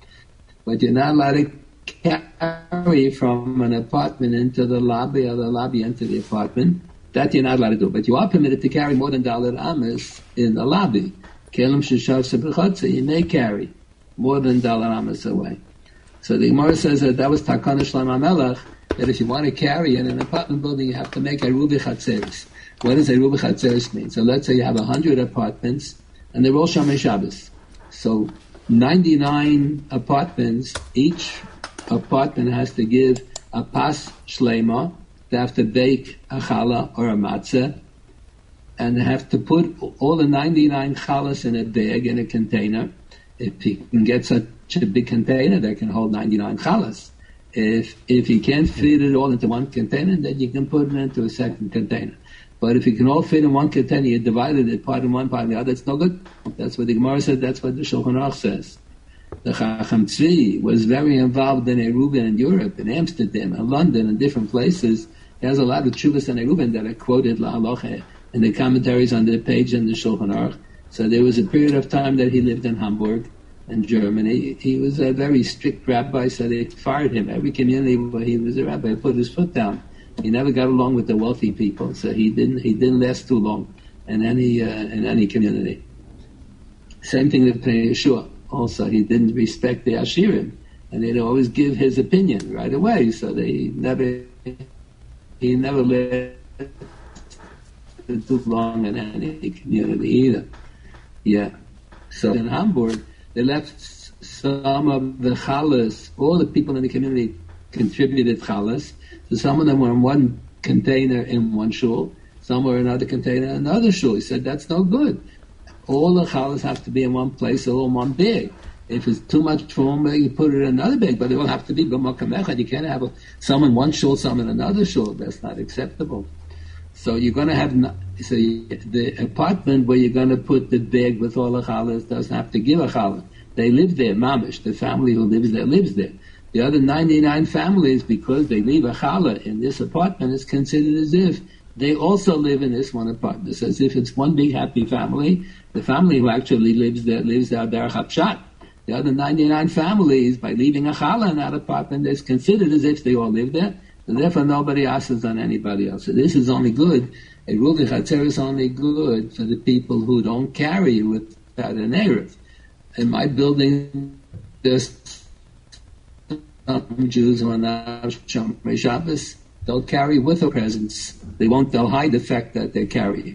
But you're not allowed to carry from an apartment into the lobby or the lobby into the apartment. That you're not allowed to do. But you are permitted to carry more than Dalet Amos in the lobby. Kelim sheshav sadichot, you may carry more than Dalet Amos away. So the Gemara says that that was Takana Shlomo HaMelech, that if you want to carry in an apartment building, you have to make a Rubi Chatzeris. What does a Rubi Chatzeris mean? So let's say you have a hundred apartments, and they're all Shomei Shabbos. So ninety-nine apartments, each apartment has to give a pas shlema. They have to bake a challah or a matzah, and they have to put all the ninety-nine challahs in a bag, in a container. If you can get such a big container that can hold ninety-nine challahs. If if you can't fit it all into one container, then you can put it into a second container. But if you can all fit in one container, you divided it, part in one, part in the other, it's no good. That's what the Gemara said, that's what the Shulchan Aruch says. The Chacham Tzvi was very involved in Eruvin in Europe, in Amsterdam, in London, and different places. He has a lot of Tshuvas and Eruvin that are quoted La'aloche in the commentaries on the page in the Shulchan Aruch. So there was a period of time that he lived in Hamburg, in Germany. He was a very strict rabbi, so they fired him. Every community where he was a rabbi put his foot down. He never got along with the wealthy people, so he didn't he didn't last too long in any uh, in any community. Same thing with Pnei Yeshua. Also, he didn't respect the Ashirim, and they'd always give his opinion right away. So they never he never lived too long in any community either. Yeah. So in Hamburg, they left some of the challahs. All the people in the community contributed challahs. So some of them were in one container in one shul, some were in another container in another shul. He said, that's no good. All the challahs have to be in one place, all in one bag. If it's too much room, you put it in another bag, but they all have to be b'makam echad. You can't have some in one shul, some in another shul. That's not acceptable. So you're going to have, so you, the apartment where you're going to put the bag with all the challahs doesn't have to give a challah. They live there, mamish. The family who lives there lives there. The other ninety-nine families, because they leave a challah in this apartment, is considered as if they also live in this one apartment. It's as if it's one big happy family. The family who actually lives there lives there derech hapshat. The other ninety-nine families, by leaving a challah in that apartment, is considered as if they all live there. And therefore nobody asks on anybody else. So this is only good. A rule of Chatzer is only good for the people who don't carry without an Erev. In my building, there's some Jews who are not Shomer Shabbos. They'll carry with a presence. They won't, they'll hide the fact that they're carrying.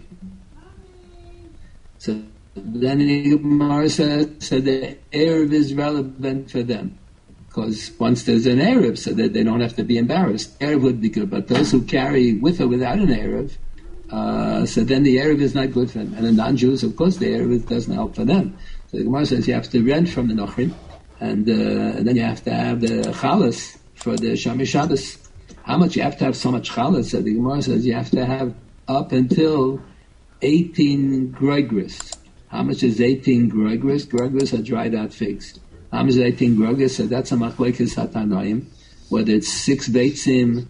So then the Gemara says, so the Erev is relevant for them. Because once there's an Erev, so that they don't have to be embarrassed. Erev would be good, but those who carry with or without an Erev, uh, so then the Erev is not good for them. And the non-Jews, of course, the Erev doesn't help for them. So the Gemara says you have to rent from the Nochrim, and, uh, and then you have to have the Chalas for the Shomer Shabbos. How much you have to have so much Chalas? So the Gemara says you have to have up until eighteen Gregris. How much is eighteen Gregris? Gregris are dried out figs. How much is eighteen Gregris? So that's a machlekes hatanoim. Whether it's six beitzim,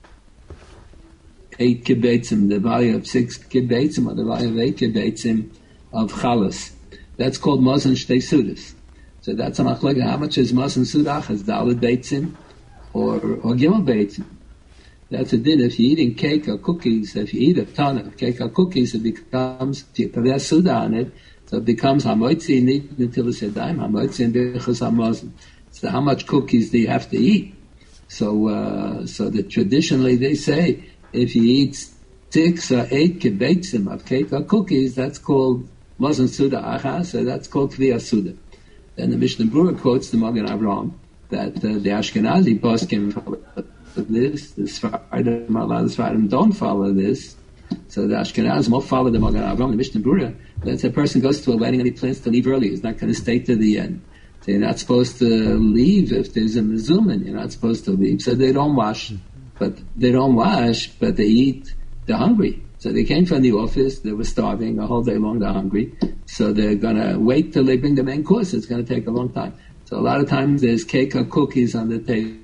eight kibbetzim, the value of six kibbetzim, or the value of eight kibbetzim of chalas. That's called mazon shtei sudas. So that's a machlekes. How much is mazon sudach? Is daled beitzim or or gimel beitzim? That's a din. If you're eating cake or cookies, if you eat a ton of cake or cookies, it becomes, if you put a suda on it, so it becomes hamoitzi nitilas yadayim, hamoitzi b'chus hamazon. So how much cookies do you have to eat? So, uh, so that traditionally they say, if you eat six or eight kibbetzim of cake or cookies, that's called mazon suda achas, so that's called kviyas suda. Then the Mishnah Berurah quotes the Magen Avraham, that uh, the Ashkenazi boss came from this, the Sfardim, a lot of Sfardim don't follow this. So the Ashkenazim will follow the Magen Avraham, the Mishnah Berurah. Let's say a person goes to a wedding and he plans to leave early. He's not going to stay to the end. So you're not supposed to leave if there's a mezumin. You're not supposed to leave. So they don't wash, but they don't wash, but they eat. They're hungry. So they came from the office. They were starving a whole day long. They're hungry. So they're going to wait till they bring the main course. It's going to take a long time. So a lot of times there's cake or cookies on the table.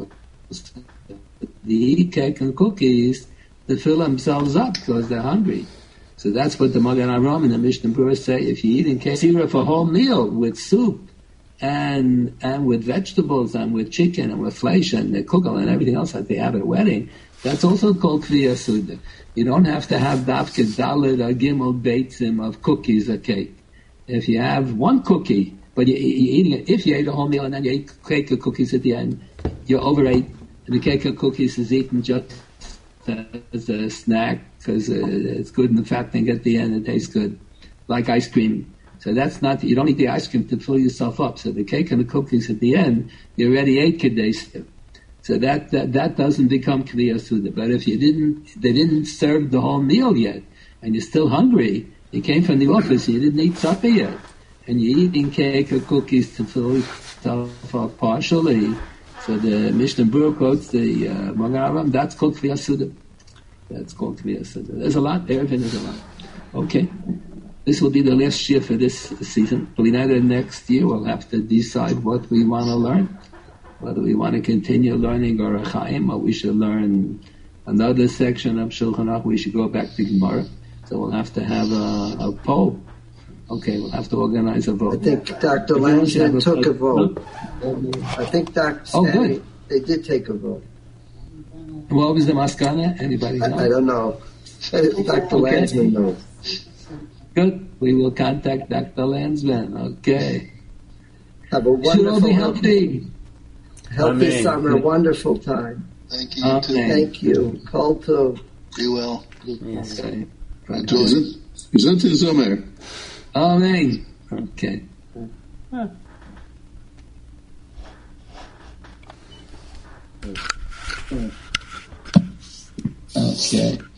They eat cake and cookies to fill themselves up because they're hungry. So that's what the Magen Avraham and the Mishnah Berurah say. If you're eating kesira for a whole meal with soup and and with vegetables and with chicken and with flesh and the kugel and everything else that they have at a wedding, that's also called kviyas suda. You don't have to have dafke daled or gimel beitzim of cookies or cake. If you have one cookie, but you're eating it, if you ate a whole meal and then you ate cake or cookies at the end, you overate. The cake or cookies is eaten just as a snack because uh, it's good and the fat thing at the end, it tastes good, like ice cream. So that's not, you don't eat the ice cream to fill yourself up. So the cake and the cookies at the end, you already ate kedei. So that, that that doesn't become kviyas suda. But if you didn't, they didn't serve the whole meal yet, and you're still hungry, you came from the office, you didn't eat supper yet, and you're eating cake or cookies to fill yourself up partially. So the Mishnah Berurah quotes the uh, Magen Avraham, that's called kviyas suda. That's called kviyas suda. There's a lot, Erevin is a lot. Okay. This will be the last year for this season. Later next year we'll have to decide what we want to learn. Whether we want to continue learning Orach Chaim or we should learn another section of Shulchan Aruch, we should go back to Gemara. So we'll have to have a, a poll. Okay, we'll have to organize a vote. I think Doctor If you want to have Langsman took a vote. Huh? I think Doctor Oh, Stanley, good. they did take a vote. What was the maskana? Anybody know? I, I don't know. Doctor Okay. Langsman knows. Good. We will contact Doctor Landsman. Okay. Have a Should all wonderful, be healthy, healthy. healthy Amen. summer, wonderful time. Thank you, Amen. too. Thank you. Call too. Be well. Yes. Okay. Gesund, gesunden Sommer. Amen. Okay. Okay.